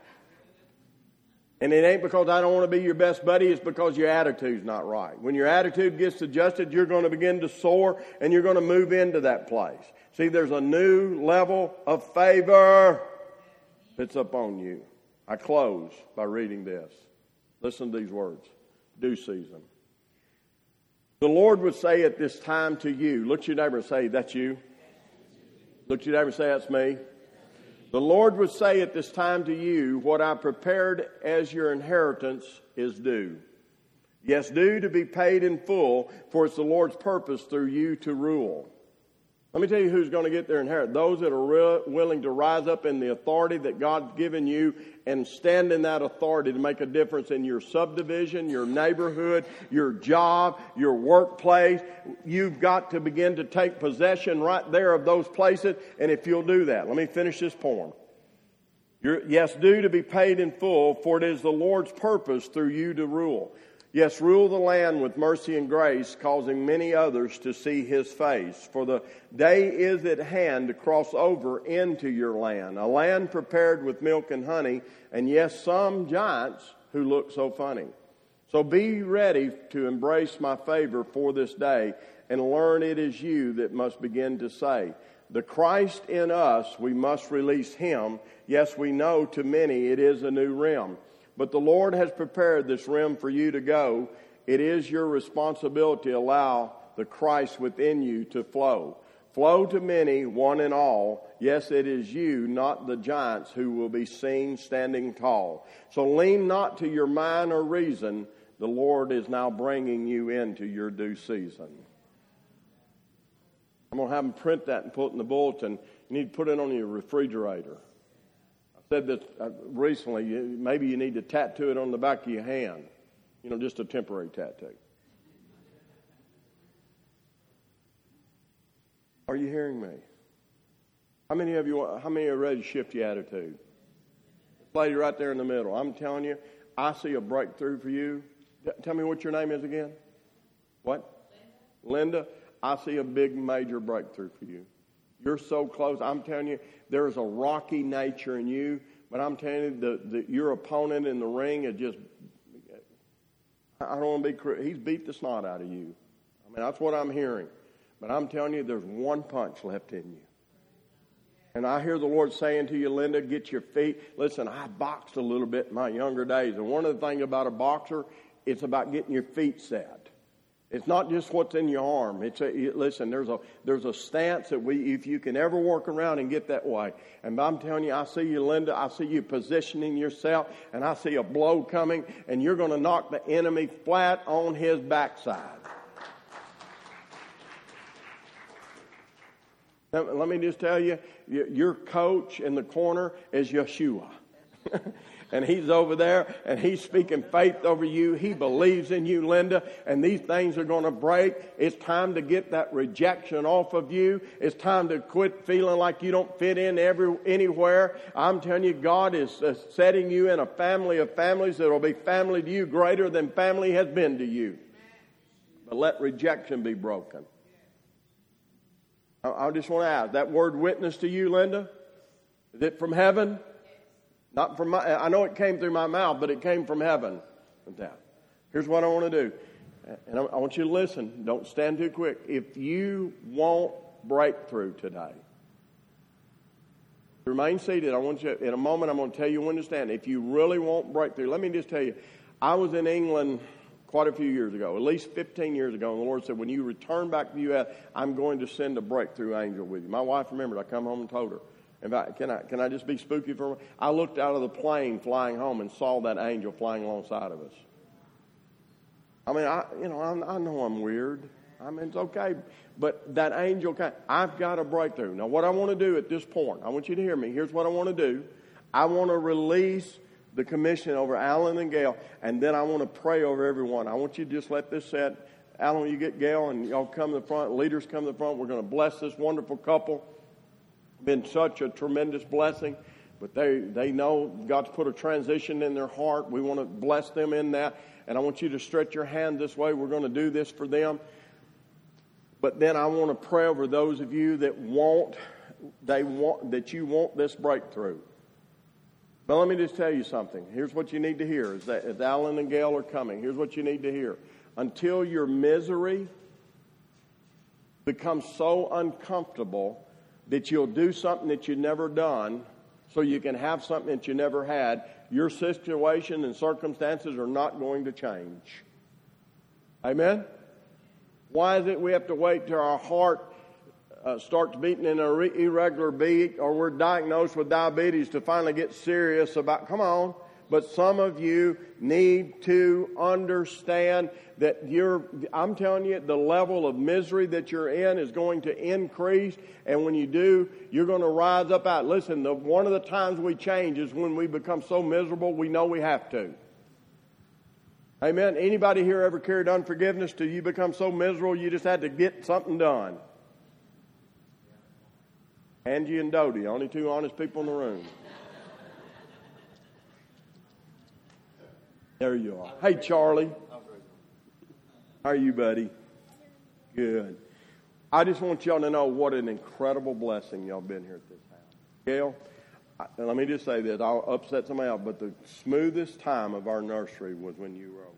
And it ain't because I don't want to be your best buddy. It's because your attitude's not right. When your attitude gets adjusted, you're going to begin to soar and you're going to move into that place. See, there's a new level of favor that's up on you. I close by reading this. Listen to these words. Due season. The Lord would say at this time to you, look at your neighbor and say, that's you. Look at your neighbor and say, that's me. The Lord would say at this time to you, what I prepared as your inheritance is due. Yes, due to be paid in full, for it's the Lord's purpose through you to rule. Let me tell you who's going to get their inheritance. Those that are real, willing to rise up in the authority that God's given you and stand in that authority to make a difference in your subdivision, your neighborhood, your job, your workplace. You've got to begin to take possession right there of those places. And if you'll do that, let me finish this poem. You're, yes, due to be paid in full, for it is the Lord's purpose through you to rule. Yes, rule the land with mercy and grace, causing many others to see his face. For the day is at hand to cross over into your land, a land prepared with milk and honey, and yes, some giants who look so funny. So be ready to embrace my favor for this day, and learn it is you that must begin to say, the Christ in us, we must release him. Yes, we know to many it is a new realm. But the Lord has prepared this rim for you to go. It is your responsibility to allow the Christ within you to flow. Flow to many, one and all. Yes, it is you, not the giants, who will be seen standing tall. So lean not to your mind or reason. The Lord is now bringing you into your due season. I'm going to have them print that and put it in the bulletin. You need to put it on your refrigerator. Said this uh, recently, maybe you need to tattoo it on the back of your hand. You know, just a temporary tattoo. Are you hearing me? How many of you, how many are ready to shift your attitude? This lady right there in the middle. I'm telling you, I see a breakthrough for you. Tell me what your name is again. What? Linda. Linda, I see a big major breakthrough for you. You're so close. I'm telling you, there's a rocky nature in you. But I'm telling you, the, the, your opponent in the ring is just, I don't want to be, he's beat the snot out of you. I mean, that's what I'm hearing. But I'm telling you, there's one punch left in you. And I hear the Lord saying to you, Linda, get your feet. Listen, I boxed a little bit in my younger days. And one of the things about a boxer, it's about getting your feet set. It's not just what's in your arm. It's a, listen, there's a there's a stance that we, if you can ever work around and get that way. And I'm telling you, I see you, Linda. I see you positioning yourself, and I see a blow coming, and you're going to knock the enemy flat on his backside. Now, let me just tell you, your coach in the corner is Yeshua. And he's over there, and he's speaking faith over you. He believes in you, Linda, and these things are going to break. It's time to get that rejection off of you. It's time to quit feeling like you don't fit in every anywhere. I'm telling you, God is uh, setting you in a family of families that will be family to you greater than family has been to you. But let rejection be broken. I, I just want to ask, that word witness to you, Linda, is it from heaven? Not from my, I know it came through my mouth, but it came from heaven. Here's what I want to do. And I want you to listen. Don't stand too quick. If you want breakthrough today, remain seated. I want you, in a moment, I'm going to tell you when to stand. If you really want breakthrough, let me just tell you, I was in England quite a few years ago, at least fifteen years ago, and the Lord said, when you return back to the U S, I'm going to send a breakthrough angel with you. My wife remembered. I come home and told her. In fact, can I, can I just be spooky for a moment? I looked out of the plane flying home and saw that angel flying alongside of us. I mean, I, you know, I, I know I'm weird. I mean, it's okay. But that angel, I've got a breakthrough. Now, what I want to do at this point, I want you to hear me. Here's what I want to do. I want to release the commission over Alan and Gail, and then I want to pray over everyone. I want you to just let this set. Alan, you get Gail, and y'all come to the front. Leaders come to the front. We're going to bless this wonderful couple. Been such a tremendous blessing. But they, they know God's put a transition in their heart. We want to bless them in that. And I want you to stretch your hand this way. We're going to do this for them. But then I want to pray over those of you that want, they want, that you want this breakthrough. But let me just tell you something. Here's what you need to hear. Is that as Alan and Gail are coming, here's what you need to hear. Until your misery becomes so uncomfortable that you'll do something that you've never done, so you can have something that you never had, your situation and circumstances are not going to change. Amen? Why is it we have to wait till our heart uh, starts beating in an irregular beat, or we're diagnosed with diabetes to finally get serious about, come on. But some of you need to understand that you're, I'm telling you, the level of misery that you're in is going to increase. And when you do, you're going to rise up out. Listen, the, one of the times we change is when we become so miserable, we know we have to. Amen. Anybody here ever carried unforgiveness till you become so miserable you just had to get something done? Angie and Dodie, only two honest people in the room. There you are. Hey, Charlie. How are you, buddy? Good. I just want y'all to know what an incredible blessing y'all been here at this house. Gail, I, let me just say this. I'll upset somebody else, but the smoothest time of our nursery was when you were over.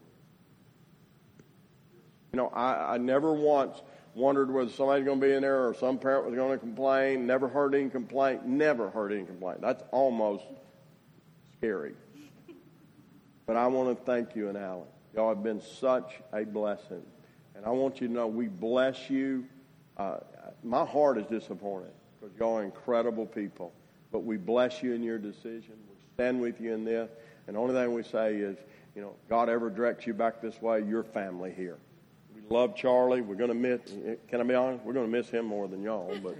You know, I, I never once wondered whether somebody's going to be in there or some parent was going to complain. Never heard any complaint. Never heard any complaint. That's almost scary. But I want to thank you and Alan. Y'all have been such a blessing. And I want you to know we bless you. Uh, my heart is disappointed because y'all are incredible people. But we bless you in your decision. We stand with you in this. And the only thing we say is, you know, God ever directs you back this way, your family here. We love Charlie. We're going to miss, can I be honest? We're going to miss him more than y'all. But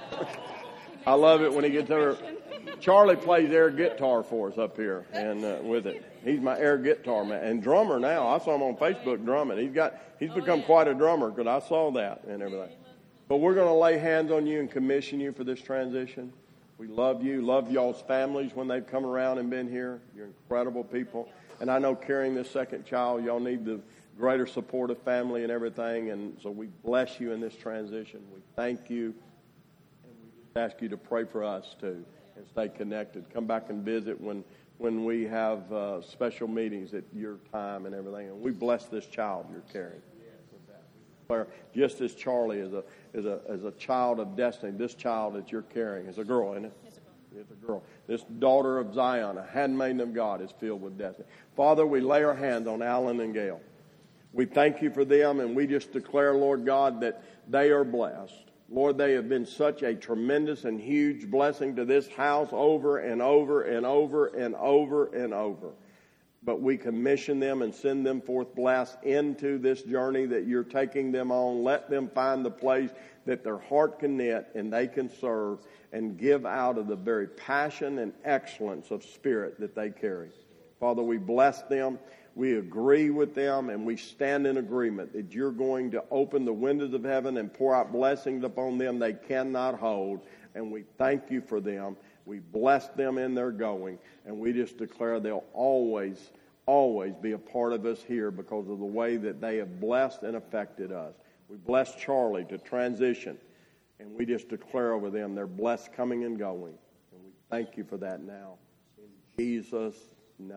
I love it when he gets over. Charlie plays air guitar for us up here and uh, with it. He's my air guitar man and drummer now. I saw him on Facebook drumming. He's got he's become quite a drummer because I saw that and everything. But we're going to lay hands on you and commission you for this transition. We love you, love y'all's families when they've come around and been here. You're incredible people. And I know carrying this second child, y'all need the greater support of family and everything. And so we bless you in this transition. We thank you. And we just ask you to pray for us too. And stay connected. Come back and visit when when we have uh, special meetings at your time and everything. And we bless this child you're carrying. With that. Just as Charlie is a is a is a child of destiny, this child that you're carrying is a girl, isn't it? It's a girl. This daughter of Zion, a handmaiden of God, is filled with destiny. Father, we lay our hands on Alan and Gail. We thank you for them, and we just declare, Lord God, that they are blessed. Lord, they have been such a tremendous and huge blessing to this house over and over and over and over and over. But we commission them and send them forth blessed into this journey that you're taking them on. Let them find the place that their heart can knit and they can serve and give out of the very passion and excellence of spirit that they carry. Father, we bless them. We agree with them, and we stand in agreement that you're going to open the windows of heaven and pour out blessings upon them they cannot hold. And we thank you for them. We bless them in their going, and we just declare they'll always, always be a part of us here because of the way that they have blessed and affected us. We bless Charlie to transition, and we just declare over them they're blessed coming and going. And we thank you for that now. In Jesus' name.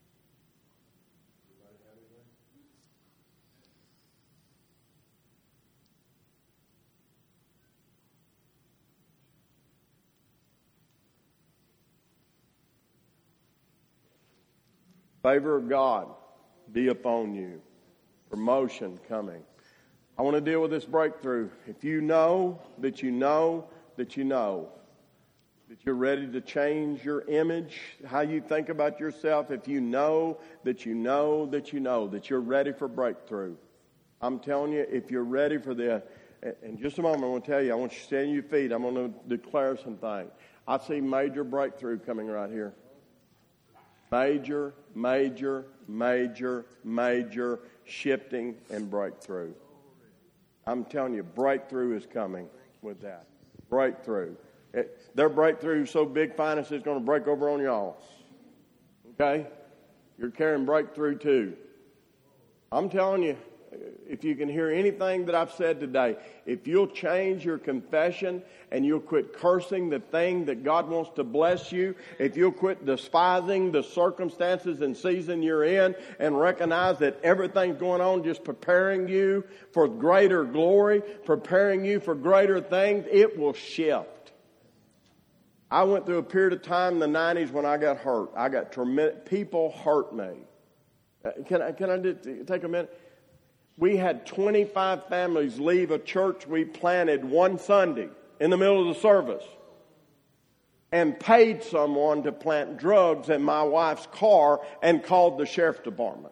Favor of God be upon you. Promotion coming. I want to deal with this breakthrough. If you know that you know that you know that you're ready to change your image, how you think about yourself, if you know that you know that you know that you're ready for breakthrough, I'm telling you, if you're ready for this, in just a moment, I want to tell you, I want you to stand on your feet. I'm going to declare some things. I see major breakthrough coming right here. Major, major, major, major shifting and breakthrough. I'm telling you, breakthrough is coming with that. Breakthrough. It, their breakthrough is so big, finance is going to break over on y'all. Okay? You're carrying breakthrough too. I'm telling you, if you can hear anything that I've said today, if you'll change your confession and you'll quit cursing the thing that God wants to bless you, if you'll quit despising the circumstances and season you're in and recognize that everything's going on just preparing you for greater glory, preparing you for greater things, it will shift. I went through a period of time in the nineties when I got hurt. I got tremendous, people hurt me. Can I, can I take a minute? We had twenty-five families leave a church we planted one Sunday in the middle of the service and paid someone to plant drugs in my wife's car and called the sheriff's department.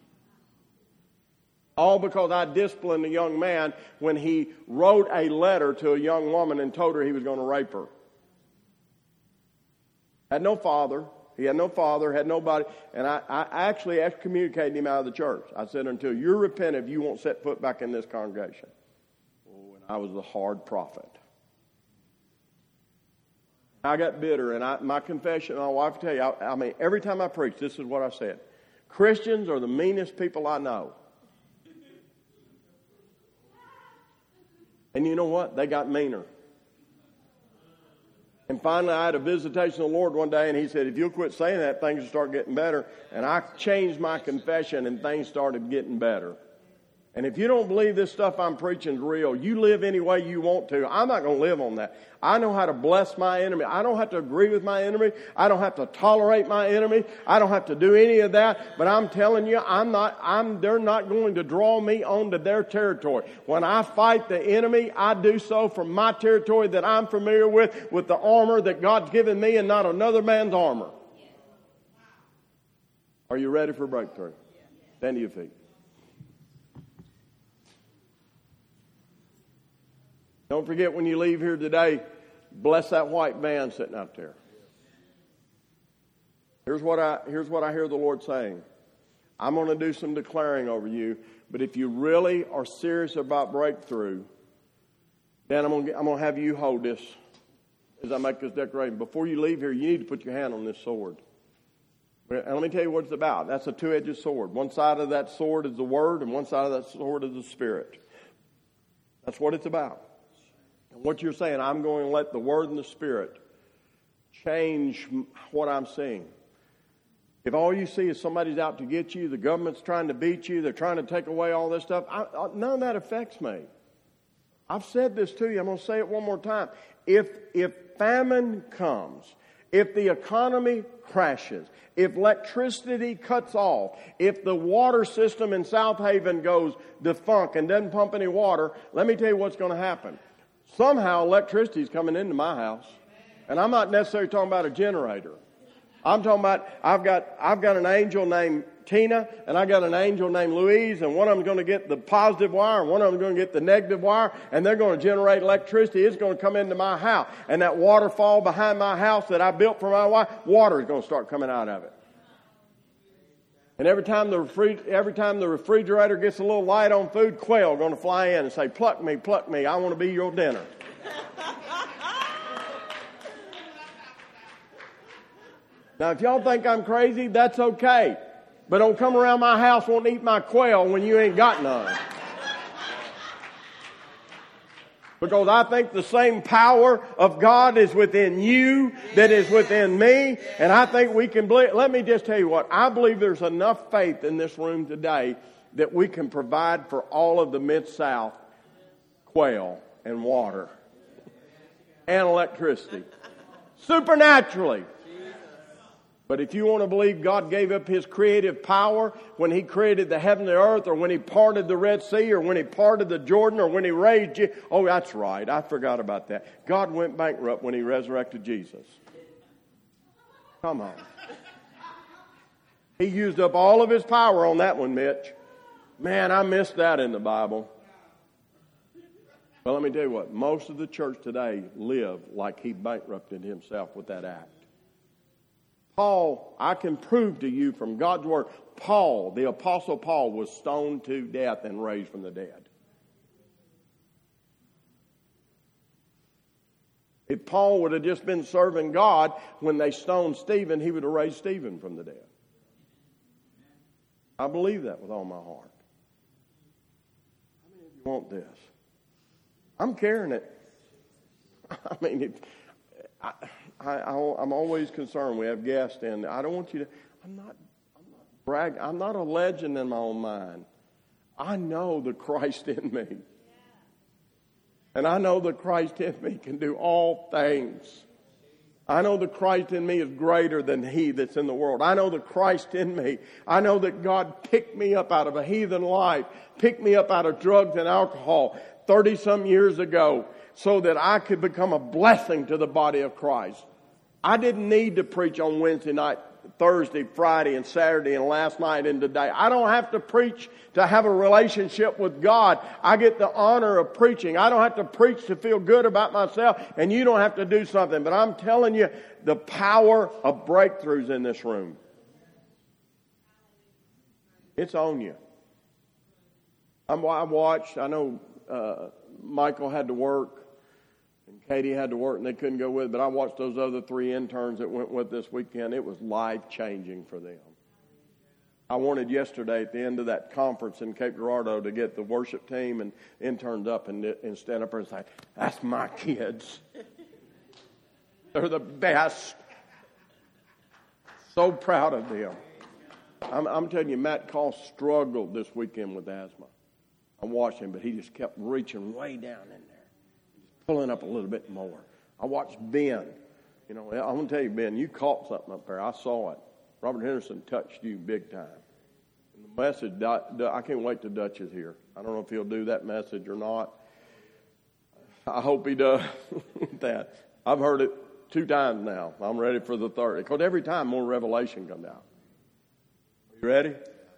All because I disciplined a young man when he wrote a letter to a young woman and told her he was going to rape her. Had no father. He had no father, had nobody, and I, I actually excommunicated him out of the church. I said, until you're repentant, you won't set foot back in this congregation. Oh, and I was the hard prophet. I got bitter, and I, my confession, my wife will tell you, I, I mean, every time I preach, this is what I said. Christians are the meanest people I know. And you know what? They got meaner. And finally, I had a visitation of the Lord one day, and He said, if you'll quit saying that, things will start getting better. And I changed my confession, and things started getting better. And if you don't believe this stuff I'm preaching is real, you live any way you want to. I'm not going to live on that. I know how to bless my enemy. I don't have to agree with my enemy. I don't have to tolerate my enemy. I don't have to do any of that. But I'm telling you, I'm not, I'm, they're not going to draw me onto their territory. When I fight the enemy, I do so from my territory that I'm familiar with, with the armor that God's given me and not another man's armor. Are you ready for breakthrough? Stand to your feet. Don't forget when you leave here today, bless that white van sitting out there. Here's what I, here's what I hear the Lord saying. I'm going to do some declaring over you, but if you really are serious about breakthrough, then I'm going to, I'm going to have you hold this as I make this declaration. Before you leave here, you need to put your hand on this sword. And let me tell you what it's about. That's a two-edged sword. One side of that sword is the Word, and one side of that sword is the Spirit. That's what it's about. What you're saying, I'm going to let the Word and the Spirit change what I'm seeing. If all you see is somebody's out to get you, the government's trying to beat you, they're trying to take away all this stuff, I, I, none of that affects me. I've said this to you. I'm going to say it one more time. If, if famine comes, if the economy crashes, if electricity cuts off, if the water system in South Haven goes defunct and doesn't pump any water, let me tell you what's going to happen. Somehow electricity is coming into my house. And I'm not necessarily talking about a generator. I'm talking about, I've got, I've got an angel named Tina, and I got an angel named Louise, and one of them's going to get the positive wire, and one of them's going to get the negative wire, and they're going to generate electricity. It's going to come into my house. And that waterfall behind my house that I built for my wife, water is going to start coming out of it. And every time the refri- every time the refrigerator gets a little light on food, quail are going to fly in and say, pluck me, pluck me, I want to be your dinner. Now, if y'all think I'm crazy, that's okay. But don't come around my house wanting to eat my quail when you ain't got none. Because I think the same power of God is within you that is within me. And I think we can believe. Let me just tell you what. I believe there's enough faith in this room today that we can provide for all of the Mid-South quail and water and electricity. Supernaturally. But if you want to believe God gave up His creative power when He created the heaven and the earth, or when He parted the Red Sea, or when He parted the Jordan, or when He raised you, oh, that's right. I forgot about that. God went bankrupt when He resurrected Jesus. Come on. He used up all of His power on that one, Mitch. Man, I missed that in the Bible. Well, let me tell you what. Most of the church today live like he bankrupted himself with that act. Paul, I can prove to you from God's word, Paul, the Apostle Paul, was stoned to death and raised from the dead. If Paul would have just been serving God when they stoned Stephen, he would have raised Stephen from the dead. I believe that with all my heart. How many of you want this? I'm carrying it. I mean, it, I, I, I'm always concerned. We have guests, and I don't want you to. I'm not. I'm not bragging. I'm not a legend in my own mind. I know the Christ in me, and I know the Christ in me can do all things. I know the Christ in me is greater than he that's in the world. I know the Christ in me. I know that God picked me up out of a heathen life, picked me up out of drugs and alcohol thirty-some years ago so that I could become a blessing to the body of Christ. I didn't need to preach on Wednesday night, Thursday, Friday, and Saturday, and last night and today. I don't have to preach to have a relationship with God. I get the honor of preaching. I don't have to preach to feel good about myself, and you don't have to do something. But I'm telling you, the power of breakthroughs in this room. It's on you. I'm, I watched, I know uh, Michael had to work, and Katie had to work, and they couldn't go with it, but I watched those other three interns that went with this weekend. It was life-changing for them. I wanted yesterday at the end of that conference in Cape Girardeau to get the worship team and interns up and, and stand up there and say, that's my kids. They're the best. So proud of them. I'm, I'm telling you, Matt Call struggled this weekend with asthma. I watched him, but he just kept reaching way down in there, just pulling up a little bit more. I watched Ben. You know, I'm going to tell you, Ben, you caught something up there. I saw it. Robert Henderson touched you big time. And the message, I can't wait till Dutch is here. I don't know if he'll do that message or not. I hope he does that. I've heard it two times now. I'm ready for the third. Because every time more revelation comes out. You ready?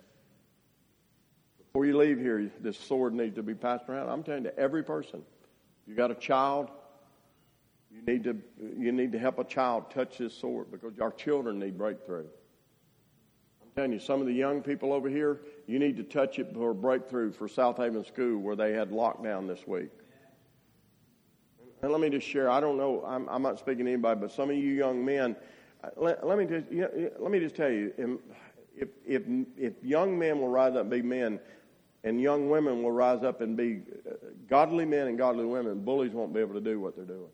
Before you leave here, this sword needs to be passed around. I'm telling you, every person. You got a child, you need to you need to help a child touch this sword because our children need breakthrough. I'm telling you, some of the young people over here, you need to touch it for a breakthrough for South Haven School where they had lockdown this week. And let me just share. I don't know. I'm, I'm not speaking to anybody, but some of you young men. Let, let me just you know, let me just tell you. If if if young men will rise up and be men, and young women will rise up and be godly men and godly women, bullies won't be able to do what they're doing.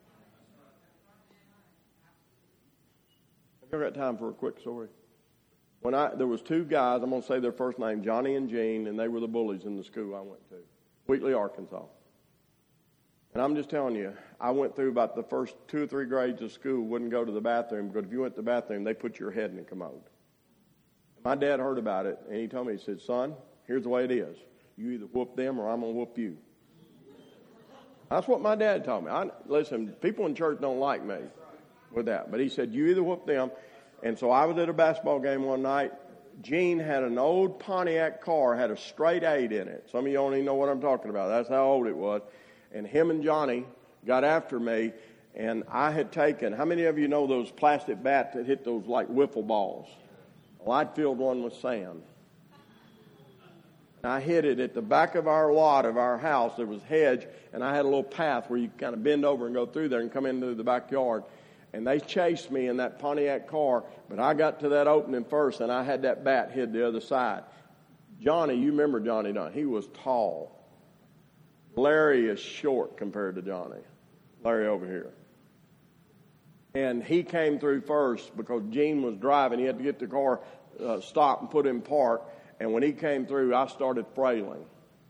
I've never got time for a quick story. When I there was two guys, I'm going to say their first name, Johnny and Gene, and they were the bullies in the school I went to, Wheatley, Arkansas. And I'm just telling you, I went through about the first two or three grades of school, wouldn't go to the bathroom, because if you went to the bathroom, they put your head in the commode. My dad heard about it, and he told me, he said, son, here's the way it is. You either whoop them or I'm going to whoop you. That's what my dad told me. I, listen, people in church don't like me with that. But he said, you either whoop them. And so I was at a basketball game one night. Gene had an old Pontiac car, had a straight eight in it. Some of you don't even know what I'm talking about. That's how old it was. And him and Johnny got after me, and I had taken, how many of you know those plastic bats that hit those like wiffle balls? Well, I'd filled one with sand. I hit it at the back of our lot of our house. There was hedge, and I had a little path where you kind of bend over and go through there and come into the backyard. And they chased me in that Pontiac car, but I got to that opening first, and I had that bat hit the other side. Johnny, you remember Johnny, don't you? He was tall. Larry is short compared to Johnny. Larry over here. And he came through first because Gene was driving. He had to get the car uh, stopped and put in park. And when he came through, I started frailing.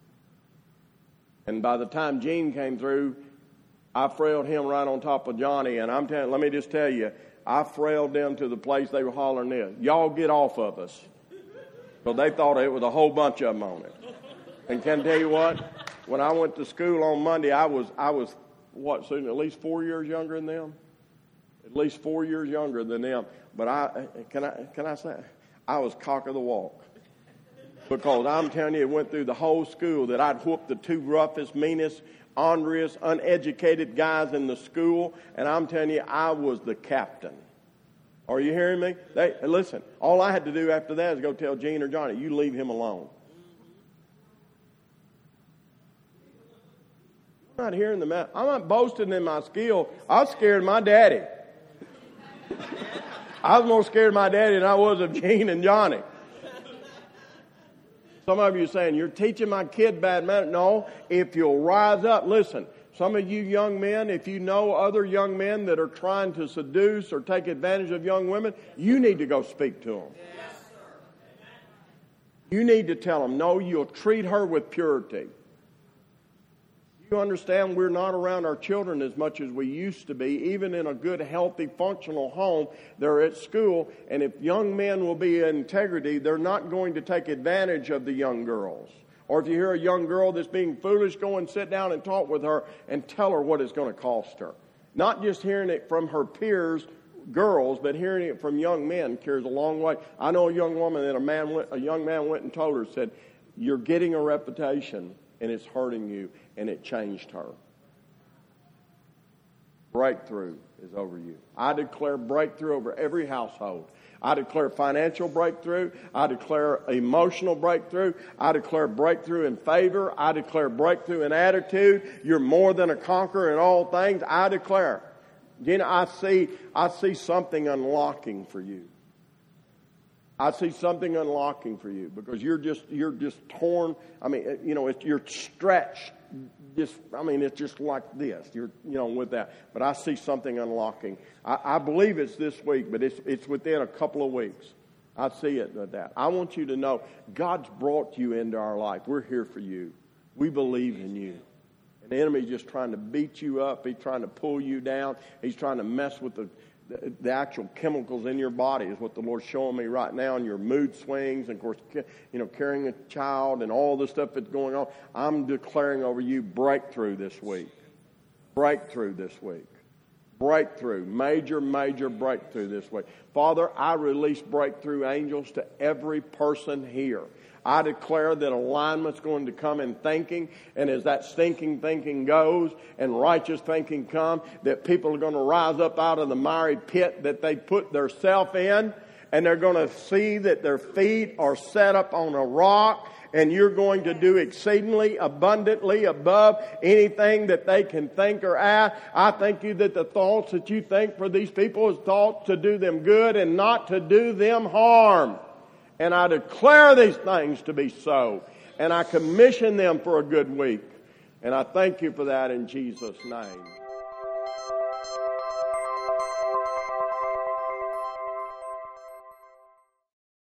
And by the time Gene came through, I frailed him right on top of Johnny. And I'm telling, let me just tell you, I frailed them to the place they were hollering this. Y'all get off of us. Because they thought it was a whole bunch of them on it. And can I tell you what? When I went to school on Monday, I was, I was what, soon, at least four years younger than them? At least four years younger than them. But I, can I, can I say, I was cock of the walk. Because I'm telling you, it went through the whole school that I'd whooped the two roughest, meanest, orneriest, uneducated guys in the school. And I'm telling you, I was the captain. Are you hearing me? They, listen, all I had to do after that is go tell Gene or Johnny, you leave him alone. I'm not hearing the matter. I'm not boasting in my skill. I was scared of my daddy. I was more scared of my daddy than I was of Gene and Johnny. Some of you are saying, you're teaching my kid bad manners. No, if you'll rise up, listen. Some of you young men, if you know other young men that are trying to seduce or take advantage of young women, you need to go speak to them. You need to tell them, no, you'll treat her with purity. You understand we're not around our children as much as we used to be. Even in a good, healthy, functional home, they're at school. And if young men will be in integrity, they're not going to take advantage of the young girls. Or if you hear a young girl that's being foolish, go and sit down and talk with her and tell her what it's going to cost her. Not just hearing it from her peers, girls, but hearing it from young men carries a long way. I know a young woman that a man, went, a young man went and told her, said, you're getting a reputation and it's hurting you, and it changed her. Breakthrough is over you. I declare breakthrough over every household. I declare financial breakthrough. I declare emotional breakthrough. I declare breakthrough in favor. I declare breakthrough in attitude. You're more than a conqueror in all things. I declare. You know, I see, I see something unlocking for you. I see something unlocking for you because you're just you're just torn. I mean, you know, it's, you're stretched. Just, I mean, it's just like this. You're, you know, with that. But I see something unlocking. I, I believe it's this week, but it's it's within a couple of weeks. I see it with that. I want you to know God's brought you into our life. We're here for you. We believe in you. And the enemy's just trying to beat you up. He's trying to pull you down. He's trying to mess with the The, the actual chemicals in your body is what the Lord's showing me right now, and your mood swings, and of course, you know, carrying a child and all the stuff that's going on. I'm declaring over you breakthrough this week. Breakthrough this week. Breakthrough. Major, major breakthrough this week. Father, I release breakthrough angels to every person here. I declare that alignment's going to come in thinking, and as that stinking thinking goes and righteous thinking comes, that people are going to rise up out of the miry pit that they put their self in, and they're going to see that their feet are set up on a rock, and you're going to do exceedingly abundantly above anything that they can think or ask. I thank you that the thoughts that you think for these people is thoughts to do them good and not to do them harm. And I declare these things to be so. And I commission them for a good week. And I thank you for that in Jesus' name.